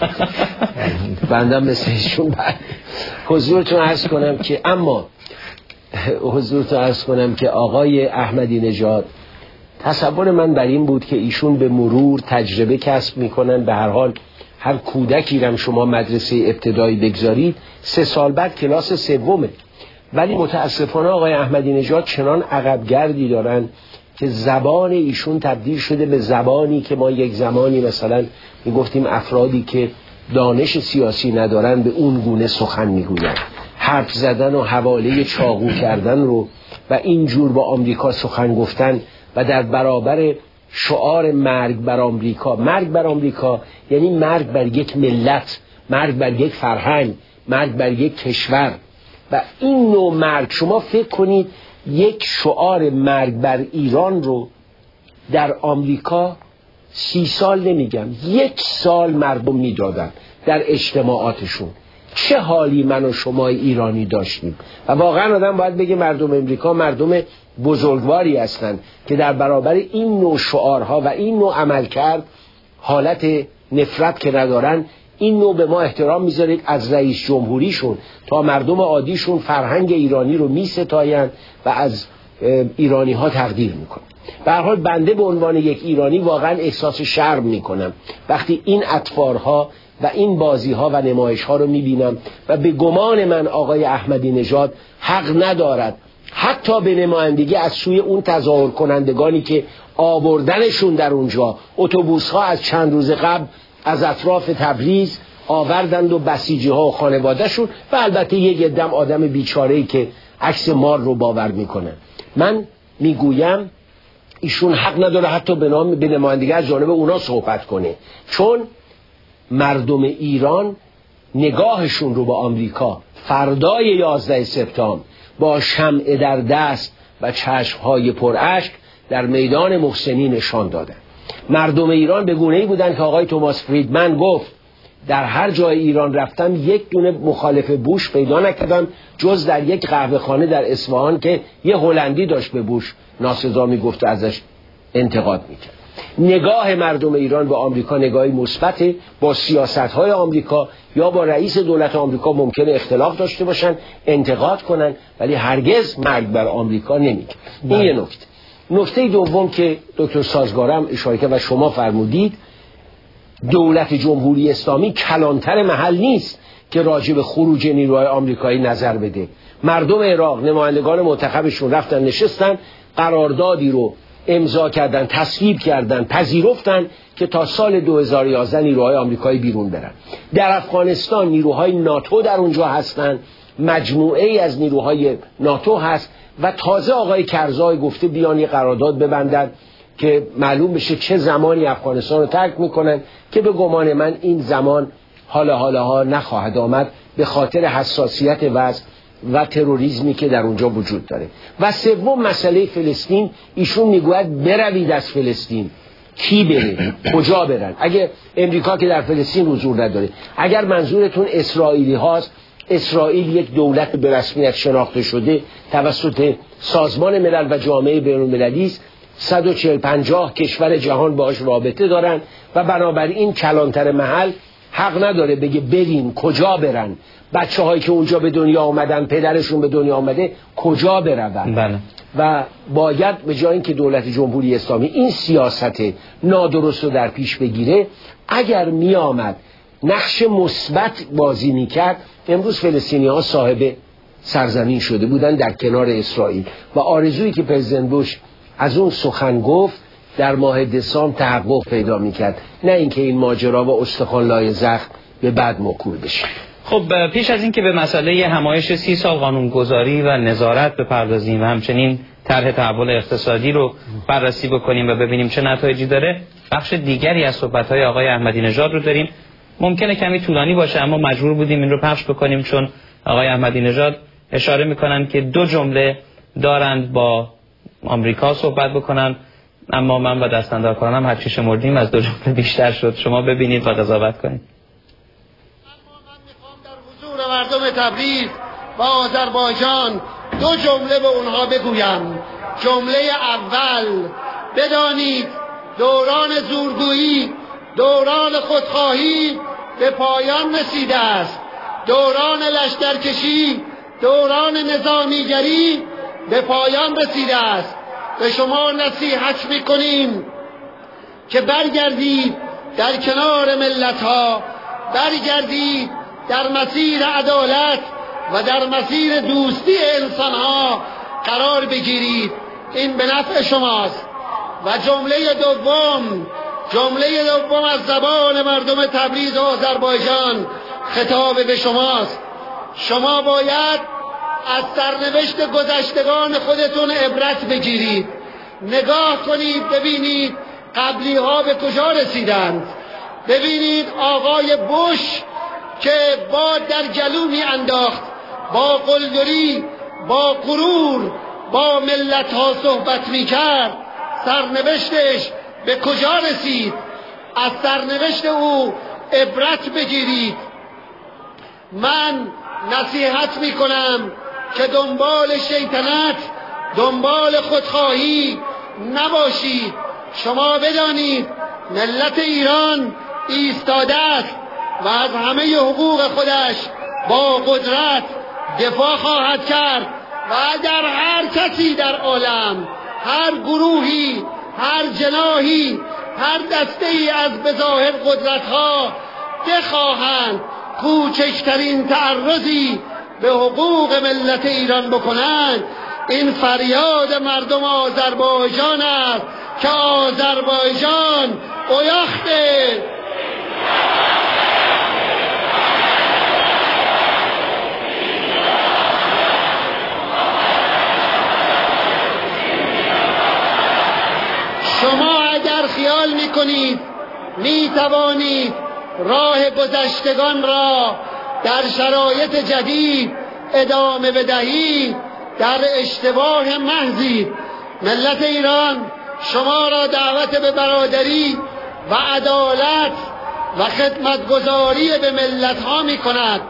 بنده مثل ایشون حضورتون عرض کنم که اما حضورتون عرض کنم که آقای احمدی نژاد، تصور من بر این بود که ایشون به مرور تجربه کسب میکنن. به هر حال هر کودکی رم شما مدرسه ابتدایی بگذارید سه سال بعد کلاس سومه، ولی متاسفانه آقای احمدی نژاد چنان عقبگردی دارن که زبان ایشون تبدیل شده به زبانی که ما یک زمانی مثلا میگفتیم افرادی که دانش سیاسی ندارن به اون گونه سخن میگوین، حرف زدن و حواله چاقو کردن رو و اینجور با آمریکا سخن گفتن و در برابر شعار مرگ بر آمریکا. مرگ بر آمریکا یعنی مرگ بر یک ملت، مرگ بر یک فرهنگ، مرگ بر یک کشور. و این نوع مرگ، شما فکر کنید یک شعار مرگ بر ایران رو در آمریکا سی سال نمیگم یک سال مردم میدادن در اجتماعاتشون. چه حالی من و شما ایرانی داشتیم. و واقعا آدم باید بگه مردم امریکا مردم بزرگواری هستند که در برابر این نوع شعارها و این نوع عمل کرد، حالت نفرت که ندارن، این نوع به ما احترام میذارید. از رئیس جمهوریشون تا مردم عادیشون فرهنگ ایرانی رو میستاین و از ایرانی ها تقدیر میکنن. به هر حال بنده به عنوان یک ایرانی واقعا احساس شرم میکنم وقتی این اطوارها و این بازیها و نمایشها رو میبینم و به گمان من آقای احمدی نژاد حق ندارد حتی به نمایندگی از سوی اون تظاهر کنندگانی که آوردنشون در اونجا، اتوبوس ها از چند روز قبل از اطراف تبریز آوردند و بسیجی ها و خانوادهشون و البته یک عدم آدم بیچاره‌ای که عکس مار رو باور میکنن. من میگویم ایشون حق نداره حتی به نام به نمایندگی از جانب اونا صحبت کنه، چون مردم ایران نگاهشون رو با آمریکا فردای یازده سپتامبر با شمع در دست و چشمهای پر اشک در میدان محسنی نشان دادن. مردم ایران به گونه‌ای بودن که آقای توماس فریدمن گفت در هر جای ایران رفتم یک دونه مخالف بوش پیدا نکردم جز در یک قهوه خانه در اصفهان که یه هلندی داشت به بوش ناسزا میگفت و ازش انتقاد میکرد. نگاه مردم ایران به آمریکا نگاهی مثبته. با سیاست‌های آمریکا یا با رئیس دولت آمریکا ممکنه اختلاف داشته باشن، انتقاد کنن، ولی هرگز مرگ بر آمریکا نمیگه. این یه نکته. نکته دوم که دکتر سازگارم اشاره کرد و شما فرمودید، دولت جمهوری اسلامی کلانتر محل نیست که راجع به خروج نیروهای آمریکایی نظر بده. مردم عراق نمایندگان منتخبشون رفتن نشستن، قراردادی رو امضا کردن، تصویب کردن، پذیرفتن که تا سال دو هزار و یازده نیروهای آمریکایی بیرون برن. در افغانستان نیروهای ناتو در اونجا هستن، مجموعه ای از نیروهای ناتو هست و تازه آقای کرزای گفته بیان یه قرارداد ببندن که معلوم بشه چه زمانی افغانستان رو ترک میکنن که به گمان من این زمان حالا حالا ها نخواهد آمد به خاطر حساسیت وضع و تروریسمی که در اونجا وجود داره. و سوم مسئله فلسطین، ایشون میگوید بروید از فلسطین. کی بره؟ کجا برن؟ اگه امریکا که در فلسطین حضور نداره، اگر منظورتون اسرائیلی هاست، اسرائیل یک دولت به رسمیت شناخته شده توسط سازمان ملل و جامعه بین‌المللی است. صد و چهل پنجاه کشور جهان باهاش رابطه دارن و بنابراین کلانتر محل حق نداره بگه بریم. کجا برن؟ بچه هایی که اونجا به دنیا آمدن، پدرشون به دنیا آمده، کجا برون؟ بله. و باید به جای اینکه دولت جمهوری اسلامی این سیاست نادرست رو در پیش بگیره، اگر می آمد نقش مثبت بازی می کرد، امروز فلسطینی ها صاحب سرزمین شده بودن در کنار اسرائیل و آرزویی که پرزیدنت بوش از اون سخن گفت در ماه دسامبر تحقق پیدا می کرد، نه اینکه این ماجرا و استخوان لای زخم به بعد موکول بشه. خب پیش از اینکه به مسئله همایش سی سال قانونگذاری و نظارت بپردازیم و همچنین طرح تحول اقتصادی رو بررسی بکنیم و ببینیم چه نتایجی داره، بخش دیگری از صحبت‌های آقای احمدی نژاد رو داریم. ممکنه کمی طولانی باشه اما مجبور بودیم این رو پخش بکنیم چون آقای احمدی نژاد اشاره میکنن که دو جمله دارند با آمریکا صحبت بکنن، اما من و دستاندارکارانم هر چی شمردیم از دو جمله بیشتر شد. شما ببینید و قضاوت کنید. مردم تبریز و آذربایجان دو جمله به اونها بگویم. جمله اول، بدانید دوران زورگویی، دوران خودخواهی به پایان رسیده است. دوران لشکرکشی، دوران نظامیگری به پایان رسیده است. به شما نصیحت میکنیم که برگردید در کنار ملت‌ها، برگردید در مسیر عدالت و در مسیر دوستی انسانها قرار بگیرید. این به نفع شماست. و جمله دوم، جمله دوم از زبان مردم تبریز و آذربایجان خطاب به شماست. شما باید از سرنوشت گذشتگان خودتون عبرت بگیرید. نگاه کنید ببینید قبلی ها به کجا رسیدند. ببینید آقای بوش که باد در گلو می انداخت، با قلدری، با غرور با ملت ها صحبت می کرد، سرنوشتش به کجا رسید؟ از سرنوشت او عبرت بگیرید. من نصیحت می کنم که دنبال شیطنت، دنبال خودخواهی نباشید. شما بدانید ملت ایران ایستاده است و از همه حقوق خودش با قدرت دفاع خواهد کرد و اگر هر کسی در عالم، هر گروهی، هر جناحی، هر دسته‌ای از بظاهر قدرت‌ها بخواهند کوچکترین تعرضی به حقوق ملت ایران بکنند، این فریاد مردم آذربایجان است که آذربایجان اویاخته خیال میکنید میتوانید راه گذشتگان را در شرایط جدید ادامه بدهید در اشتباه محضید. ملت ایران شما را دعوت به برادری و عدالت و خدمتگزاری به ملت ها می کند.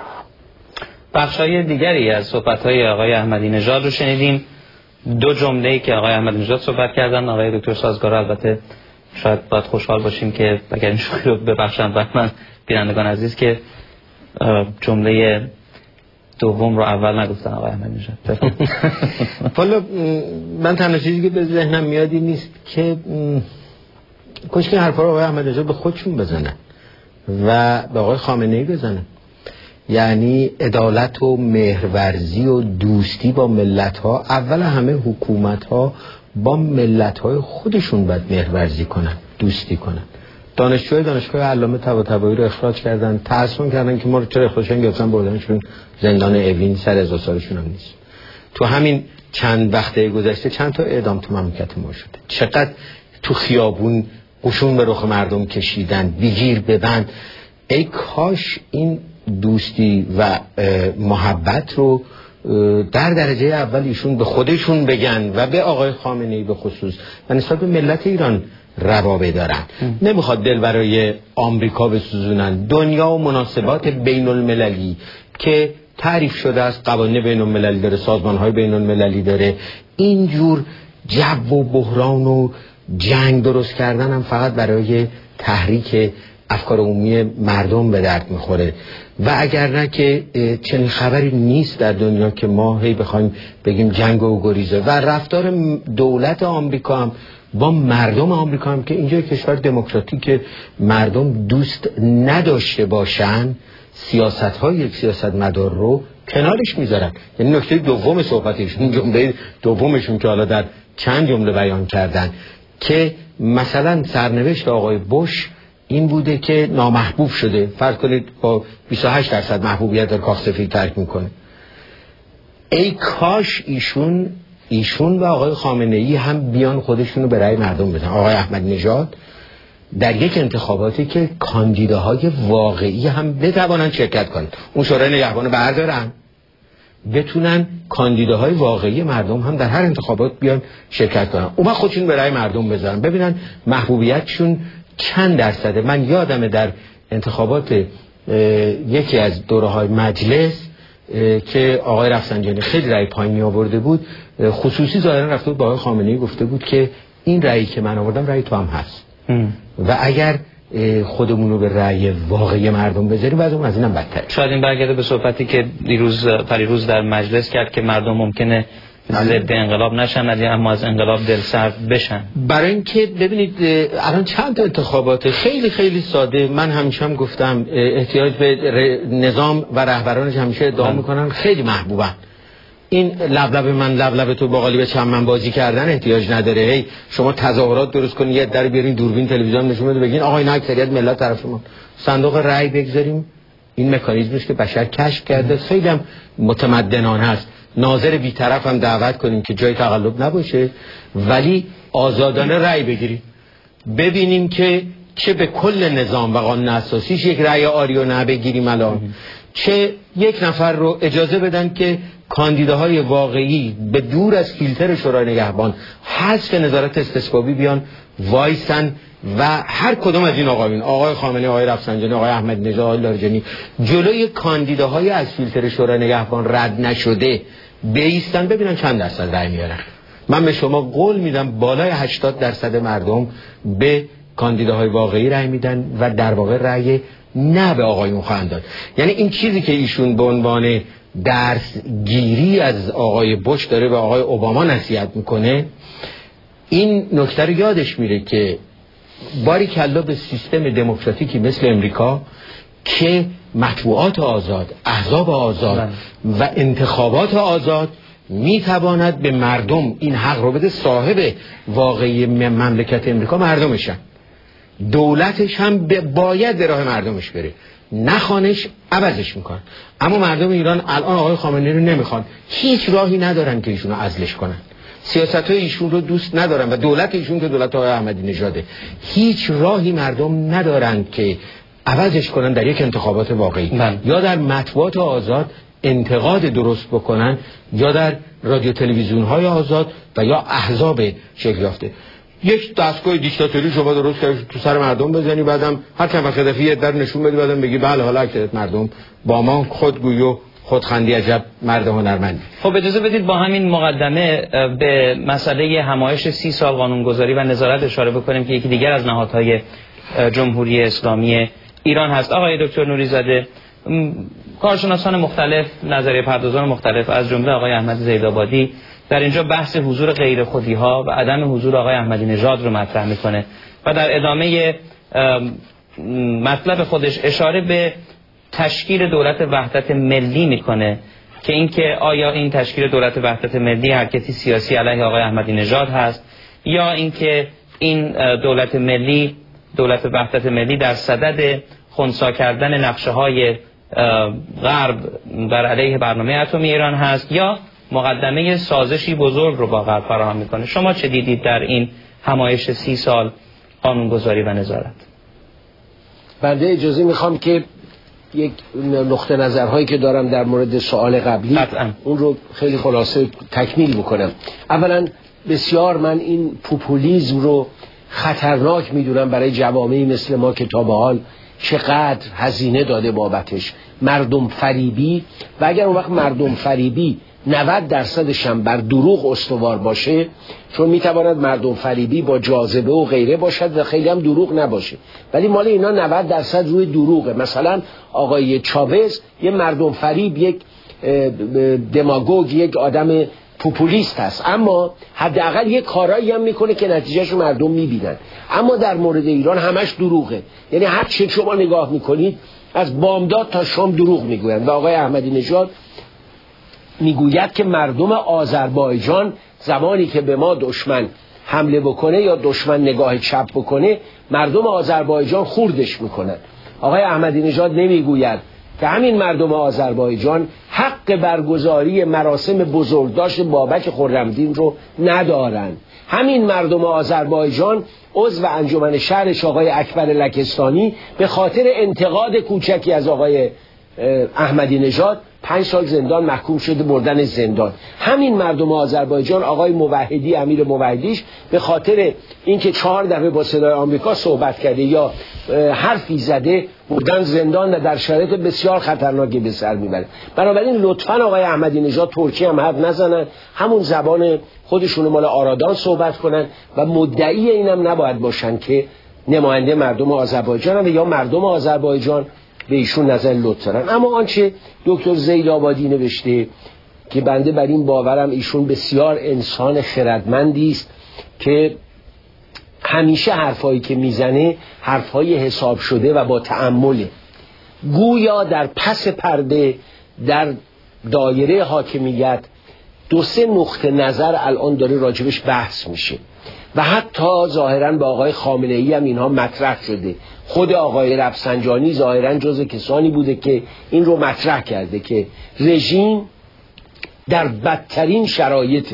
بخشای دیگری از صحبت‌های آقای احمدی نژاد رو شنیدیم. دو جمله‌ای که آقای احمدی نژاد صحبت کردن، آقای دکتر سازگار البته شاید باید خوشحال باشیم که اگر این شوخی رو ببخشند من بینندگان عزیز که جمله دوم رو اول نگفتن آقای احمدی نژاد. والا من تنها چیزی که به ذهنم میاد این نیست که کاش که حرفا رو آقای احمدی نژاد به خودشون بزنن و به آقای خامنه‌ای بزنن. یعنی عدالت و مهرورزی و دوستی با ملت ها، اول همه حکومت ها با ملت های خودشون باید مهرورزی کنن، دوستی کنن. دانشجوی دانشگاه علامه طباطبایی رو اخراج کردن، تعصب کردن که ما رو چرا اخراجشون گرفتن بردنشون زندان اوین، سر هزار سالشون هم نیست. تو همین چند وقته گذشته چند تا اعدام تو مملکت ما شده. چقدر تو خیابون قشون به رخ مردم کشیدن، بگیر ببند. ای کاش این دوستی و محبت رو در درجه اول ایشون به خودشون بگن و به آقای خامنه‌ای به خصوص و نسبت به ملت ایران روا بدارن. نمیخواد دل برای آمریکا بسوزونن. دنیا و مناسبات بین المللی که تعریف شده است، قوانین بین المللی داره، سازمان‌های بین المللی داره، اینجور جو و بحران و جنگ درست کردن هم فقط برای تحریک افکار عمومی مردم به درد میخوره و اگر نه که چنین خبری نیست در دنیا که ما هی بخوایم بگیم جنگ و گریزه. و رفتار دولت آمریکا هم با مردم آمریکا هم که اینجا کشور دموکراتیک مردم دوست نداشته باشن، سیاست های یک سیاست مدار رو کنارش میذارن. یعنی نکته دوم صحبتشون، جمله دومشون که حالا در چند جمله بیان کردن که مثلا سرنوشت آقای بوش این بوده که نامحبوب شده. فرض کنید با بیست و هشت درصد محبوبیت در کاخ سفید ترک میکنه. ای کاش ایشون ایشون و آقای خامنه‌ای هم بیان خودشون رو به رأی مردم بدن. آقای احمدی نژاد در یک انتخاباتی که کاندیداهای واقعی هم بتوانن شرکت کنن، اون شورای نگهبان بردارن، بتونن کاندیداهای واقعی مردم هم در هر انتخابات بیان شرکت کنن، اون وقت خودشون به رأی مردم بذارن، ببینن محبوبیتشون چند درصده. من یادمه در انتخابات یکی از دوره‌های مجلس که آقای رفسنجانی خیلی رأی پایینی آورده بود، خصوصی ظاهرا رفته بود با آقای خامنه‌ای گفته بود که این رأیی که من آوردم رأی تو هم هست ام. و اگر خودمون رو به رأی واقعی مردم بذاریم بعضی اون از اینم بدتر. شاید این برگرده به صحبتی که دیروز پریروز در مجلس کرد که مردم ممکنه ضد انقلاب نشن اما از انقلاب دلسرد بشن. برای اینکه ببینید الان چند تا انتخابات خیلی خیلی ساده، من همیشه هم گفتم احتیاج به نظام و رهبرانش همیشه ادعا میکنن خیلی محبوبن. این لبلب من لبلب تو باقالی به چمن بازی کردن احتیاج نداره. هی شما تظاهرات درست کنید، یه در بیارین دوربین تلویزیون نشون بده بگین آقا اینا اکثریت ملت طرف شما، صندوق رأی بگذاریم. این مکانیزمش که بشر کشف کرده خیلی هم متمدنانه است. ناظر بی‌طرف هم دعوت کنیم که جای تقلب نباشه ولی آزادانه رأی بگیریم، ببینیم که چه به کل نظام و قانون اساسیش یک رأی آری و نه بگیریم الان، چه یک نفر رو اجازه بدن که کاندیداهای واقعی به دور از فیلتر شورای نگهبان حذف نظارت استثبابی بیان وایسن و هر کدوم از این آقایون، آقای خامنه‌ای، آقای رفسنجانی، آقای احمدی نژاد، آقای لاریجانی، جلوی کاندیداهای از فیلتر شورای نگهبان رد نشده بیستن، ببینن چند درصد رأی میارن. من به شما قول میدم بالای هشتاد درصد مردم به کاندیداهای واقعی رأی میدن و در واقع رأی نه به آقایون خواهند داد. یعنی این چیزی که ایشون به عنوان درس گیری از آقای بوش داره به آقای اوباما نصیحت میکنه، این نکته رو یادش میره که باری کلا به سیستم دموکراتیکی مثل امریکا که مطبوعات آزاد، احزاب آزاد و انتخابات آزاد میتواند به مردم این حق رو بده. صاحب واقعی مملکت امریکا مردمشن، دولتش هم باید به راه مردمش بره، نخوانش عوضش میکنن. اما مردم ایران الان آقای خامنه‌ای رو نمیخوان، هیچ راهی ندارن که ایشونو عزلش کنن. سیاست‌های ایشون رو دوست ندارن و دولت ایشون که دولت آقای احمدی نژاده، هیچ راهی مردم ندارن که عوضش کنن در یک انتخابات واقعی من. یا در مطبوعات آزاد انتقاد درست بکنن، یا در رادیو تلویزیون های آزاد و یا احزاب شکل یافته. یک دستگاه دیکتاتوری شما درست کردی تو سر مردم بزنی، بعدم هر چند وقت دفعه در نشون بدی، بعدم بگی بله حالا اکثریت مردم با ما خودگویی و خودخندی عجب مرد هنرمندی. خب اجازه بدید با همین مقدمه به مسئله همایش سی سال قانونگذاری و نظارت اشاره بکنیم که یکی دیگر از نهادهای جمهوری اسلامی ایران هست. آقای دکتر نوری‌زاده، کارشناسان مختلف، نظریه پردازان مختلف از جمله آقای احمد زیدآبادی در اینجا بحث حضور غیر خودی ها و عدم حضور آقای احمدی نژاد رو مطرح میکنه و در ادامه مطلب خودش اشاره به تشکیل دولت وحدت ملی میکنه که اینکه آیا این تشکیل دولت وحدت ملی حرکتی سیاسی علیه آقای احمدی نژاد هست یا اینکه این دولت ملی دولت وحدت ملی در صدد خنثی کردن نقشه های غرب بر علیه برنامه اتمی ایران هست یا مقدمه سازشی بزرگ رو با غرب فراهم میکنه. شما چه دیدید در این همایش سی سال قانونگذاری و نظارت؟ بنده اجازه میخوام که یک نقطه نظرهایی که دارم در مورد سوال قبلی قطعا. اون رو خیلی خلاصه تکمیل بکنم. اولا بسیار من این پوپولیسم رو خطرناک میدونم برای جوامعی مثل ما که تا به حال چقدر هزینه داده بابتش. مردم فریبی، و اگر اون وقت مردم فریبی نود درصدش هم بر دروغ استوار باشه، چون میتواند مردم فریبی با جاذبه و غیره باشد و خیلی هم دروغ نباشه، ولی مال اینا نود درصد روی دروغه. مثلا آقای چاوز یه مردم فریب، یک دماگوگ، یک آدم پوپولیست هست، اما حداقل یک کارایی هم میکنه که نتیجهش رو مردم میبینن. اما در مورد ایران همش دروغه، یعنی هر چه شما نگاه میکنید از بامداد تا شام دروغ میگوین. و آقای احمدی نژاد میگوید که مردم آذربایجان زمانی که به ما دشمن حمله بکنه یا دشمن نگاه چپ بکنه، مردم آذربایجان خوردش میکنن. آقای احمدی نژاد نمیگوید که همین مردم آذربایجان حق برگزاری مراسم بزرگداشت بابک خرمدین رو ندارن. همین مردم آذربایجان عضو انجمن شهرش آقای اکبر لکستانی به خاطر انتقاد کوچکی از آقای احمدی نژاد پنج سال زندان محکوم شده، بردن زندان. همین مردم آذربایجان آقای موحدی، امیر موحدیش، به خاطر اینکه چهار دفعه با صدای آمریکا صحبت کرده یا حرفی زده بردن زندان و در شرایط بسیار خطرناکی به سر میبره. بنابراین لطفاً آقای احمدی نژاد ترکی هم حرف نزنن، همون زبان خودشون مال آرادان صحبت کنن و مدعی اینم نباید باشن که نماینده مردم آذربایجان و یا مردم آذربایجان به ایشون نظر لطف دارن. اما آنچه دکتر زیدآبادی نوشته که بنده بر این باورم ایشون بسیار انسان خردمندی است که همیشه حرفایی که میزنه حرفای حساب شده و با تأمله. گویا در پس پرده در دایره حاکمیت دو سه نقطه نظر الان داره راجبش بحث میشه و حتی ظاهراً با آقای خامنه‌ای هم اینها مطرح شده. خود آقای رفسنجانی ظاهراً جز کسانی بوده که این رو مطرح کرده که رژیم در بدترین شرایط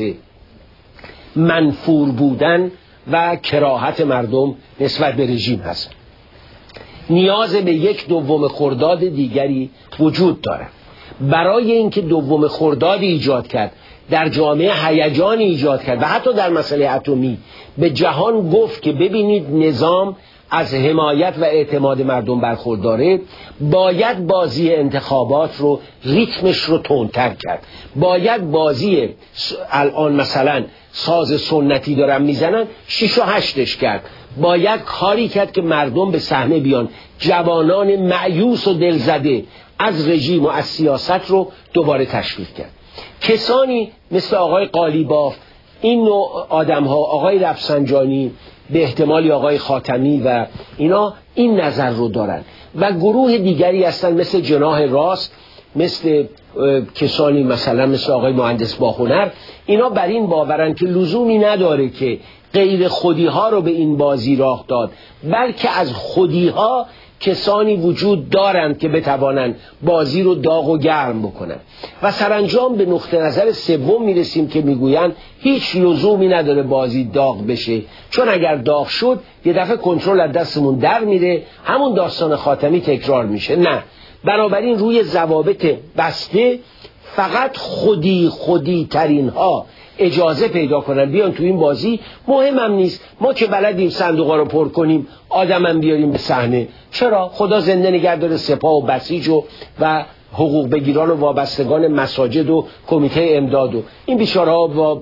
منفور بودن و کراهت مردم نسبت به رژیم هست. نیاز به یک دوم خرداد دیگری وجود داره. برای اینکه دوم خرداد ایجاد کرد، در جامعه هیجان ایجاد کرد و حتی در مسئله اتمی به جهان گفت که ببینید نظام از حمایت و اعتماد مردم برخورداره، باید بازی انتخابات رو ریتمش رو تندتر کرد. باید بازی الان مثلا ساز سنتی دارن میزنن شیش و هشتش کرد. باید کاری کرد که مردم به صحنه بیان، جوانان مایوس و دلزده از رژیم و از سیاست رو دوباره تشویق کرد. کسانی مثل آقای قالیباف، این نوع آدم ها، آقای رفسنجانی، به احتمالی آقای خاتمی و اینا این نظر رو دارن و گروه دیگری هستن مثل جناح راست، مثل کسانی مثلا مثل آقای مهندس باهنر. اینا بر این باورن که لزومی نداره که غیر خودی ها رو به این بازی راه داد، بلکه از خودی ها کسانی وجود دارند که بتوانند بازی رو داغ و گرم بکنند. و سرانجام به نقطه نظر سوم میرسیم که میگویند هیچ لزومی نداره بازی داغ بشه، چون اگر داغ شد یه دفعه کنترل از دستمون در میره، همون داستان خاتمی تکرار میشه. نه، بنابراین روی ضوابط بسته فقط خودی خودی ترین ها اجازه پیدا کنن بیان تو این بازی. مهمم نیست ما که بلدیم صندوقا رو پر کنیم، آدمم بیاریم به صحنه. چرا؟ خدا زنده نگه داره سپاه و بسیج و, و حقوق بگیران و وابستگان مساجد و کمیته امداد و این بیچاره‌ها با,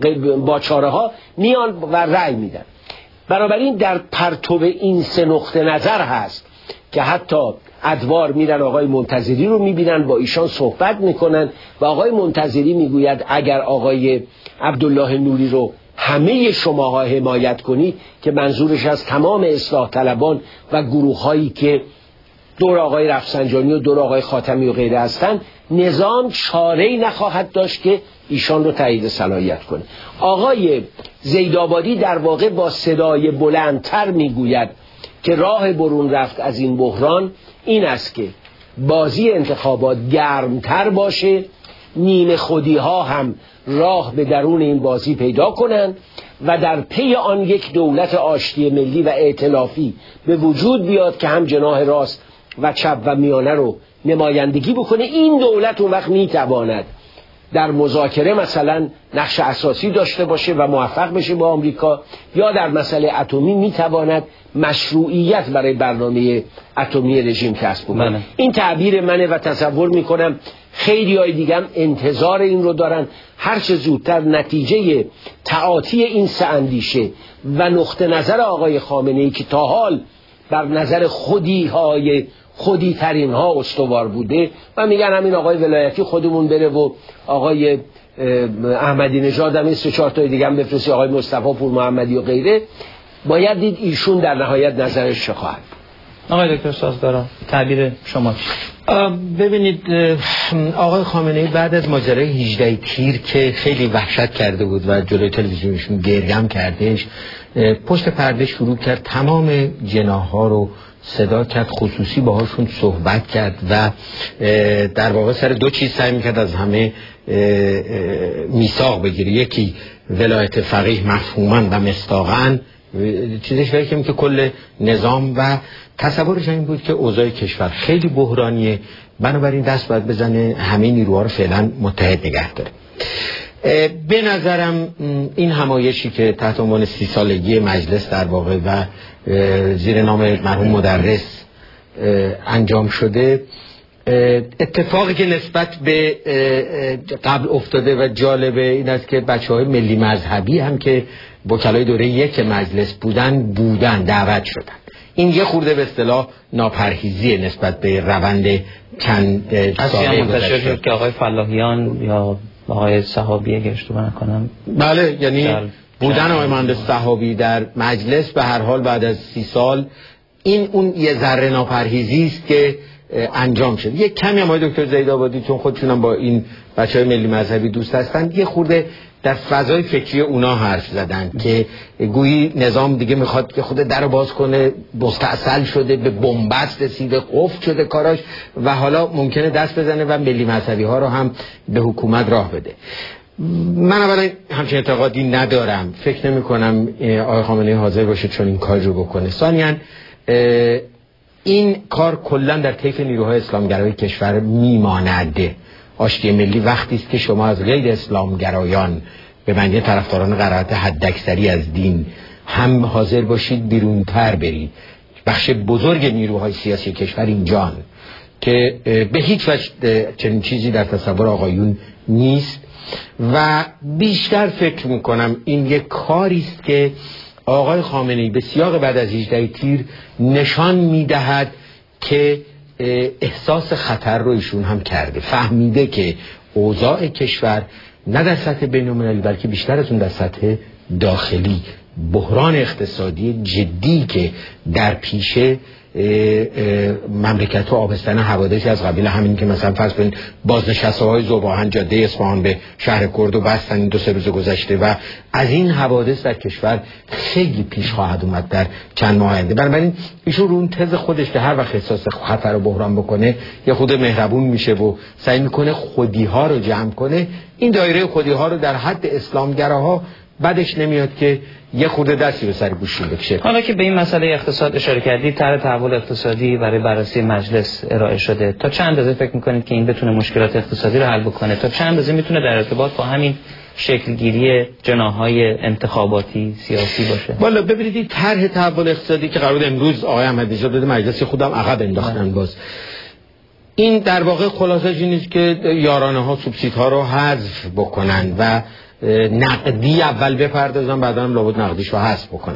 با چاره ها میان و رأی میدن. بنابراین در پرتو این سه نقطه نظر هست که حتی ادوار میرن آقای منتظری رو میبینن، با ایشان صحبت میکنن و آقای منتظری میگوید اگر آقای عبدالله نوری رو همه شماها حمایت کنید، که منظورش از تمام اصلاح طلبان و گروه هایی که دور آقای رفسنجانی و دور آقای خاتمی و غیره هستند، نظام چاره‌ای نخواهد داشت که ایشان رو تایید صلاحیت کنه. آقای زیدآبادی در واقع با صدای بلندتر میگوید که راه برون رفت از این بحران این است که بازی انتخابات گرمتر باشه، نیمه خودی ها هم راه به درون این بازی پیدا کنند و در پی آن یک دولت آشتی ملی و ائتلافی به وجود بیاد که هم جناح راست و چپ و میانه رو نمایندگی بکنه. این دولت اون وقت میتواند در مذاکره مثلا نقش اساسی داشته باشه و موفق بشه با آمریکا، یا در مسئله اتمی میتواند مشروعیت برای برنامه اتمی رژیم کسب بکنه. این تعبیر منه و تصور میکنم خیلی های دیگه هم انتظار این رو دارن هر چه زودتر نتیجه تعاطی این سه اندیشه و نقطه نظر آقای خامنه‌ای که تا حال بر نظر خودی های خودی ترین ها استوار بوده و میگن همین آقای ولایتی خودمون بره و آقای احمدی نژاد هم این سه چهار تا دیگه هم بفرستی، آقای مصطفی پور محمدی و غیره، باید دید ایشون در نهایت نظرش چه خواهد. آقای دکتر سازگارا تعبیر شما. ببینید آقای خامنه‌ای بعد از ماجرای هجده تیر که خیلی وحشت کرده بود و جلوی تلویزیونشون گریم کردش، پشت پرده شروع کرد تمام جناح‌ها رو صدا کرد، خصوصی باهاشون صحبت کرد و در واقع سر دو چیز سعی میکرد از همه میثاق بگیره. یکی ولایت فقیه مفهوماً و مصداقاً، چیزش برای که کل نظام و تصورش این بود که اوضاع کشور خیلی بحرانیه، بنابراین دست باید بزنه همه نیروها رو فعلا متحد نگه داره. به نظرم این همایشی که تحت عنوان سی سالگی مجلس در واقع و زیر نام مرحوم مدرس انجام شده، اتفاقی که نسبت به قبل افتاده و جالبه این است که بچه‌های ملی مذهبی هم که وکلای دوره یک مجلس بودن بودن دعوت شدن. این یه خورده به اصطلاح ناپرهیزی نسبت به روند چند ساله منتشر شد که آقای فلاحیان یا آقای صحابی اگه اشتباه نکنم، بله، یعنی جل... بودن آقای مهندس صحابی در مجلس به هر حال بعد از سی سال این اون یه ذره ناپرهیزی است که انجام شد. یک کمی هم آقای دکتر زیدآبادی چون خودشونم با این بچهای ملی مذهبی دوست هستن، یه خورده در فضای فکری اونا حرف زدن که گویی نظام دیگه میخواد که خود در باز کنه، مستعسل شده، به بنبست رسیده، قفل شده کاراش و حالا ممکنه دست بزنه و ملی مذهبی ها رو هم به حکومت راه بده. من اولا همچین اعتقادی ندارم، فکر نمی کنم آقای خامنه‌ای حاضر باشه چون این کار رو بکنه. ثانیاً این کار کلا در طیف نیروهای اسلامگرای کشور میماند. آشتی ملی وقتی است که شما از غیر اسلامگرایان به معنی طرفداران قرائت حداکثری از دین هم حاضر باشید بیرونتر برید. بخش بزرگ نیروهای سیاسی کشور اینجان که به هیچ وجه چنین چیزی در تصور آقایون نیست و بیشتر فکر میکنم این یک کاری است که آقای خامنه‌ای به سیاق بعد از هجده تیر نشان میدهد که احساس خطر رو ایشون هم کرده، فهمیده که اوضاع کشور نه در سطح بین‌المللی بلکه بیشتر از اون در سطح داخلی بحران اقتصادی جدی که در پیشه مملکت و آبستن حوادثی از قبیل همین که مثلا فرض کنید بازنشسته‌های ذوب‌آهن جاده اصفهان به شهر کرد و بستن این دو سه روز گذشته و از این حوادث در کشور خیلی پیش خواهد اومد در چند ماه آینده. بنابراین ایشون رو اون تز خودش که هر وقت احساس خطر و بحران بکنه یه خود مهربون میشه و سعی میکنه خودی‌ها رو جمع کنه. این دایره خودی‌ها رو در حد اسلامگراها بعدش نمیاد که یه خورده دستی به سر گوشی بکشه. حالا که به این مسئله اقتصاد اشاره کردید، طرح تحول اقتصادی برای بررسی مجلس ارائه شده. تا چند اندازه فکر میکنید که این بتونه مشکلات اقتصادی رو حل بکنه؟ تا چند اندازه میتونه در ارتباط با همین شکلگیری جناح‌های انتخاباتی سیاسی باشه؟ والا ببینید این طرح تحول اقتصادی که قرار امروز آقای احمدی‌نژاد بده مجلس، خودم عقب انداختن باز. این در واقع خلاصش این است که یارانه‌ها سوبسیدها رو حذف بکنن و نقدی اول بپردازن، بعدا هم لابد نقدیش رو حذف بکنن.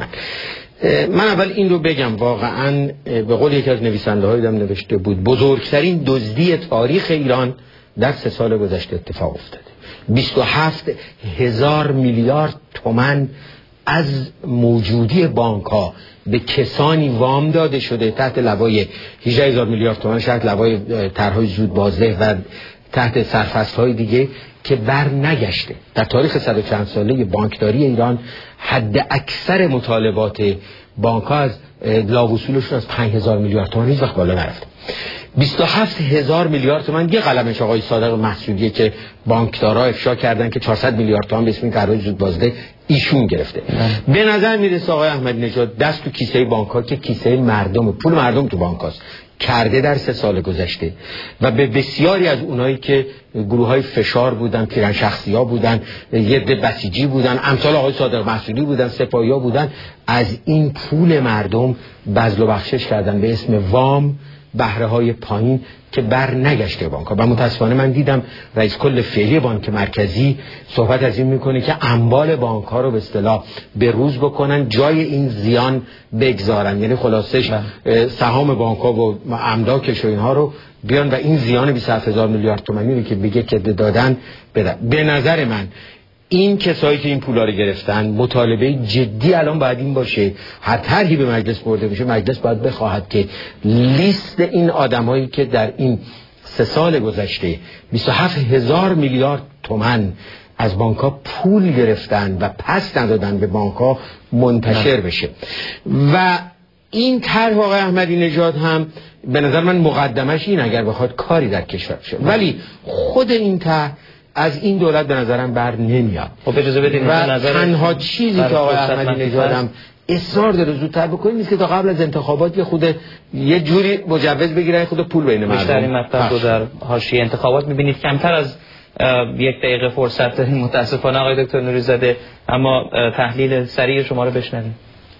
من اول این رو بگم، واقعا به قول یکی از نویسنده‌های دم نوشته بود بزرگترین دزدی تاریخ ایران در سه سال گذشته اتفاق افتاده. بیست و هفت هزار میلیارد تومان از موجودی بانک ها به کسانی وام داده شده تحت لوای هجده هزار میلیارد تومان تحت لوای طرح‌های زود بازده و تحت سرفصل‌های دیگه که بر نگشته. در تاریخ صد و چند ساله بانکداری ایران حد اکثر مطالبات بانک ها از لاوصولشون از پنج هزار میلیارد تومان هیچ وقت بالا نرفته. بیست و هفت هزار میلیارد تومان یه قلمش آقای صادق محسودیه که بانکدارا افشا کردن که چهارصد میلیارد تومان به اسم طرح‌های زود بازده ایشون گرفته. نه. به نظر میرسه آقای احمدی‌نژاد دست تو کیسه بانک ها که کیسه مردم، پول مردم تو بانک هاست، کرده در سه سال گذشته و به بسیاری از اونایی که گروه های فشار بودن، پیرن شخصی ها بودن، یه ده بسیجی بودن، امثال آقای صادق محسودی بودن، سپاهی ها بودن، از این پول مردم بذل و بخشش کردن به اسم وام، بهره های پایین که بر نگشته بانک ها. و متاسفانه من دیدم رئیس کل فعلی بانک مرکزی صحبت از این میکنه که اموال بانک ها رو به اصطلاح به روز بکنن، جای این زیان بگذارن. یعنی خلاصش سهام بانک ها و املاکش و اینها رو بیان و این زیان بیست و هفت هزار میلیارد تومانی که بگه که دادن بدن. به نظر من این کسایی که این پولا رو گرفتن، مطالبه جدی الان باید این باشه، هر طرحی به مجلس برده بشه، مجلس باید بخواهد که لیست این آدمایی که در این سه سال گذشته بیست و هفت هزار میلیارد تومان از بانک ها پول گرفتن و پس ندادن به بانک ها منتشر بشه. و این طرح آقای احمدی‌نژاد هم به نظر من مقدمش این اگر بخواد کاری در کشور بشه، ولی خود این طرح از این دولت به نظرم بر نمیاد. خب اجازه بدید و نظر تنها چیزی که آقای احمدی‌نژاد هم اصرار داره زودتر بکنه نیست که تا قبل از انتخابات یه خود یه جوری مجوز بگیرن، خود پول بین مردم. بیشتر این مطلب رو در حاشیه انتخابات می‌بینید. کمتر از یک دقیقه فرصت داریم متاسفانه آقای دکتر نوری‌زاده، اما تحلیل سریع شما رو بشنویم.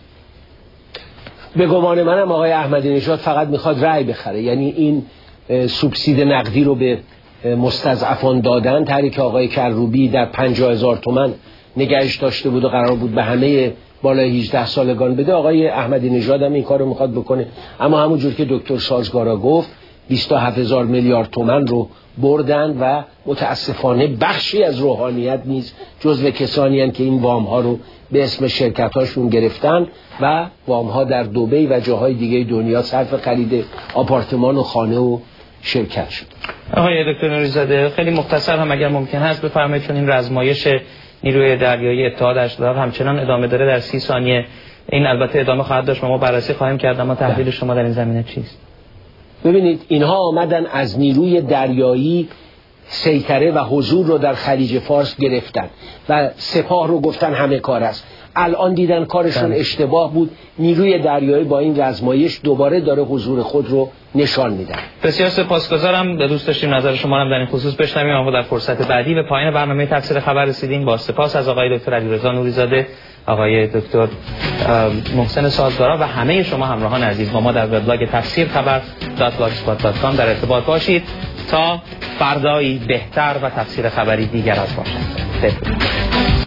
به گمان منم آقای احمدی‌نژاد فقط میخواد رأی بخره، یعنی این سوبسید نقدی رو به مستضعفان دادن، طرحی که آقای کروبی در پنجاه هزار تومان نگهش داشته بود و قرار بود به همه بالای هجده سالگان بده، آقای احمدی‌نژاد هم این کار رو میخواد بکنه. اما همونجور که دکتر سازگارا گفت بیست و هفت هزار میلیارد تومان رو بردن و متاسفانه بخشی از روحانیت نیز جزو کسانی هستند که این وام ها رو به اسم شرکت هاشون گرفتن و وام ها در دبی و جاهای دیگه دنیا صرف خرید آپارتمان و خانه و شرکت شد. آقای دکتر نوری‌زاده خیلی مختصر هم اگر ممکن هست بفرمایید، چون این رزمایش نیروی دریایی اتحاد اشدار همچنان ادامه داره، در سی ثانیه این البته ادامه خواهد داشت، ما بررسی خواهیم کرد، اما تحلیل شما در این زمینه چیست؟ ببینید اینها آمدن از نیروی دریایی سیطره و حضور رو در خلیج فارس گرفتن و سپاه رو گفتن همه کار است. الان دیدن کارشون اشتباه بود، نیروی دریایی با این رزمایش دوباره داره حضور خود رو نشان میده. بسیار سپاسگزارم، به دوست داشتیم نظر شما هم در این خصوص بشنویم، اما در فرصت بعدی به پایان برنامه تفسیر خبر رسیدیم. با سپاس از آقای دکتر علیرضا نوری‌زاده، آقای دکتر محسن سازگارا و همه شما همراهان عزیز با ما در وبلاگ تفسیر خبر دات بلاگسپات دات کام در ارتباط باشید تا فردایی بهتر و تفسیر خبری دیگر از باشد.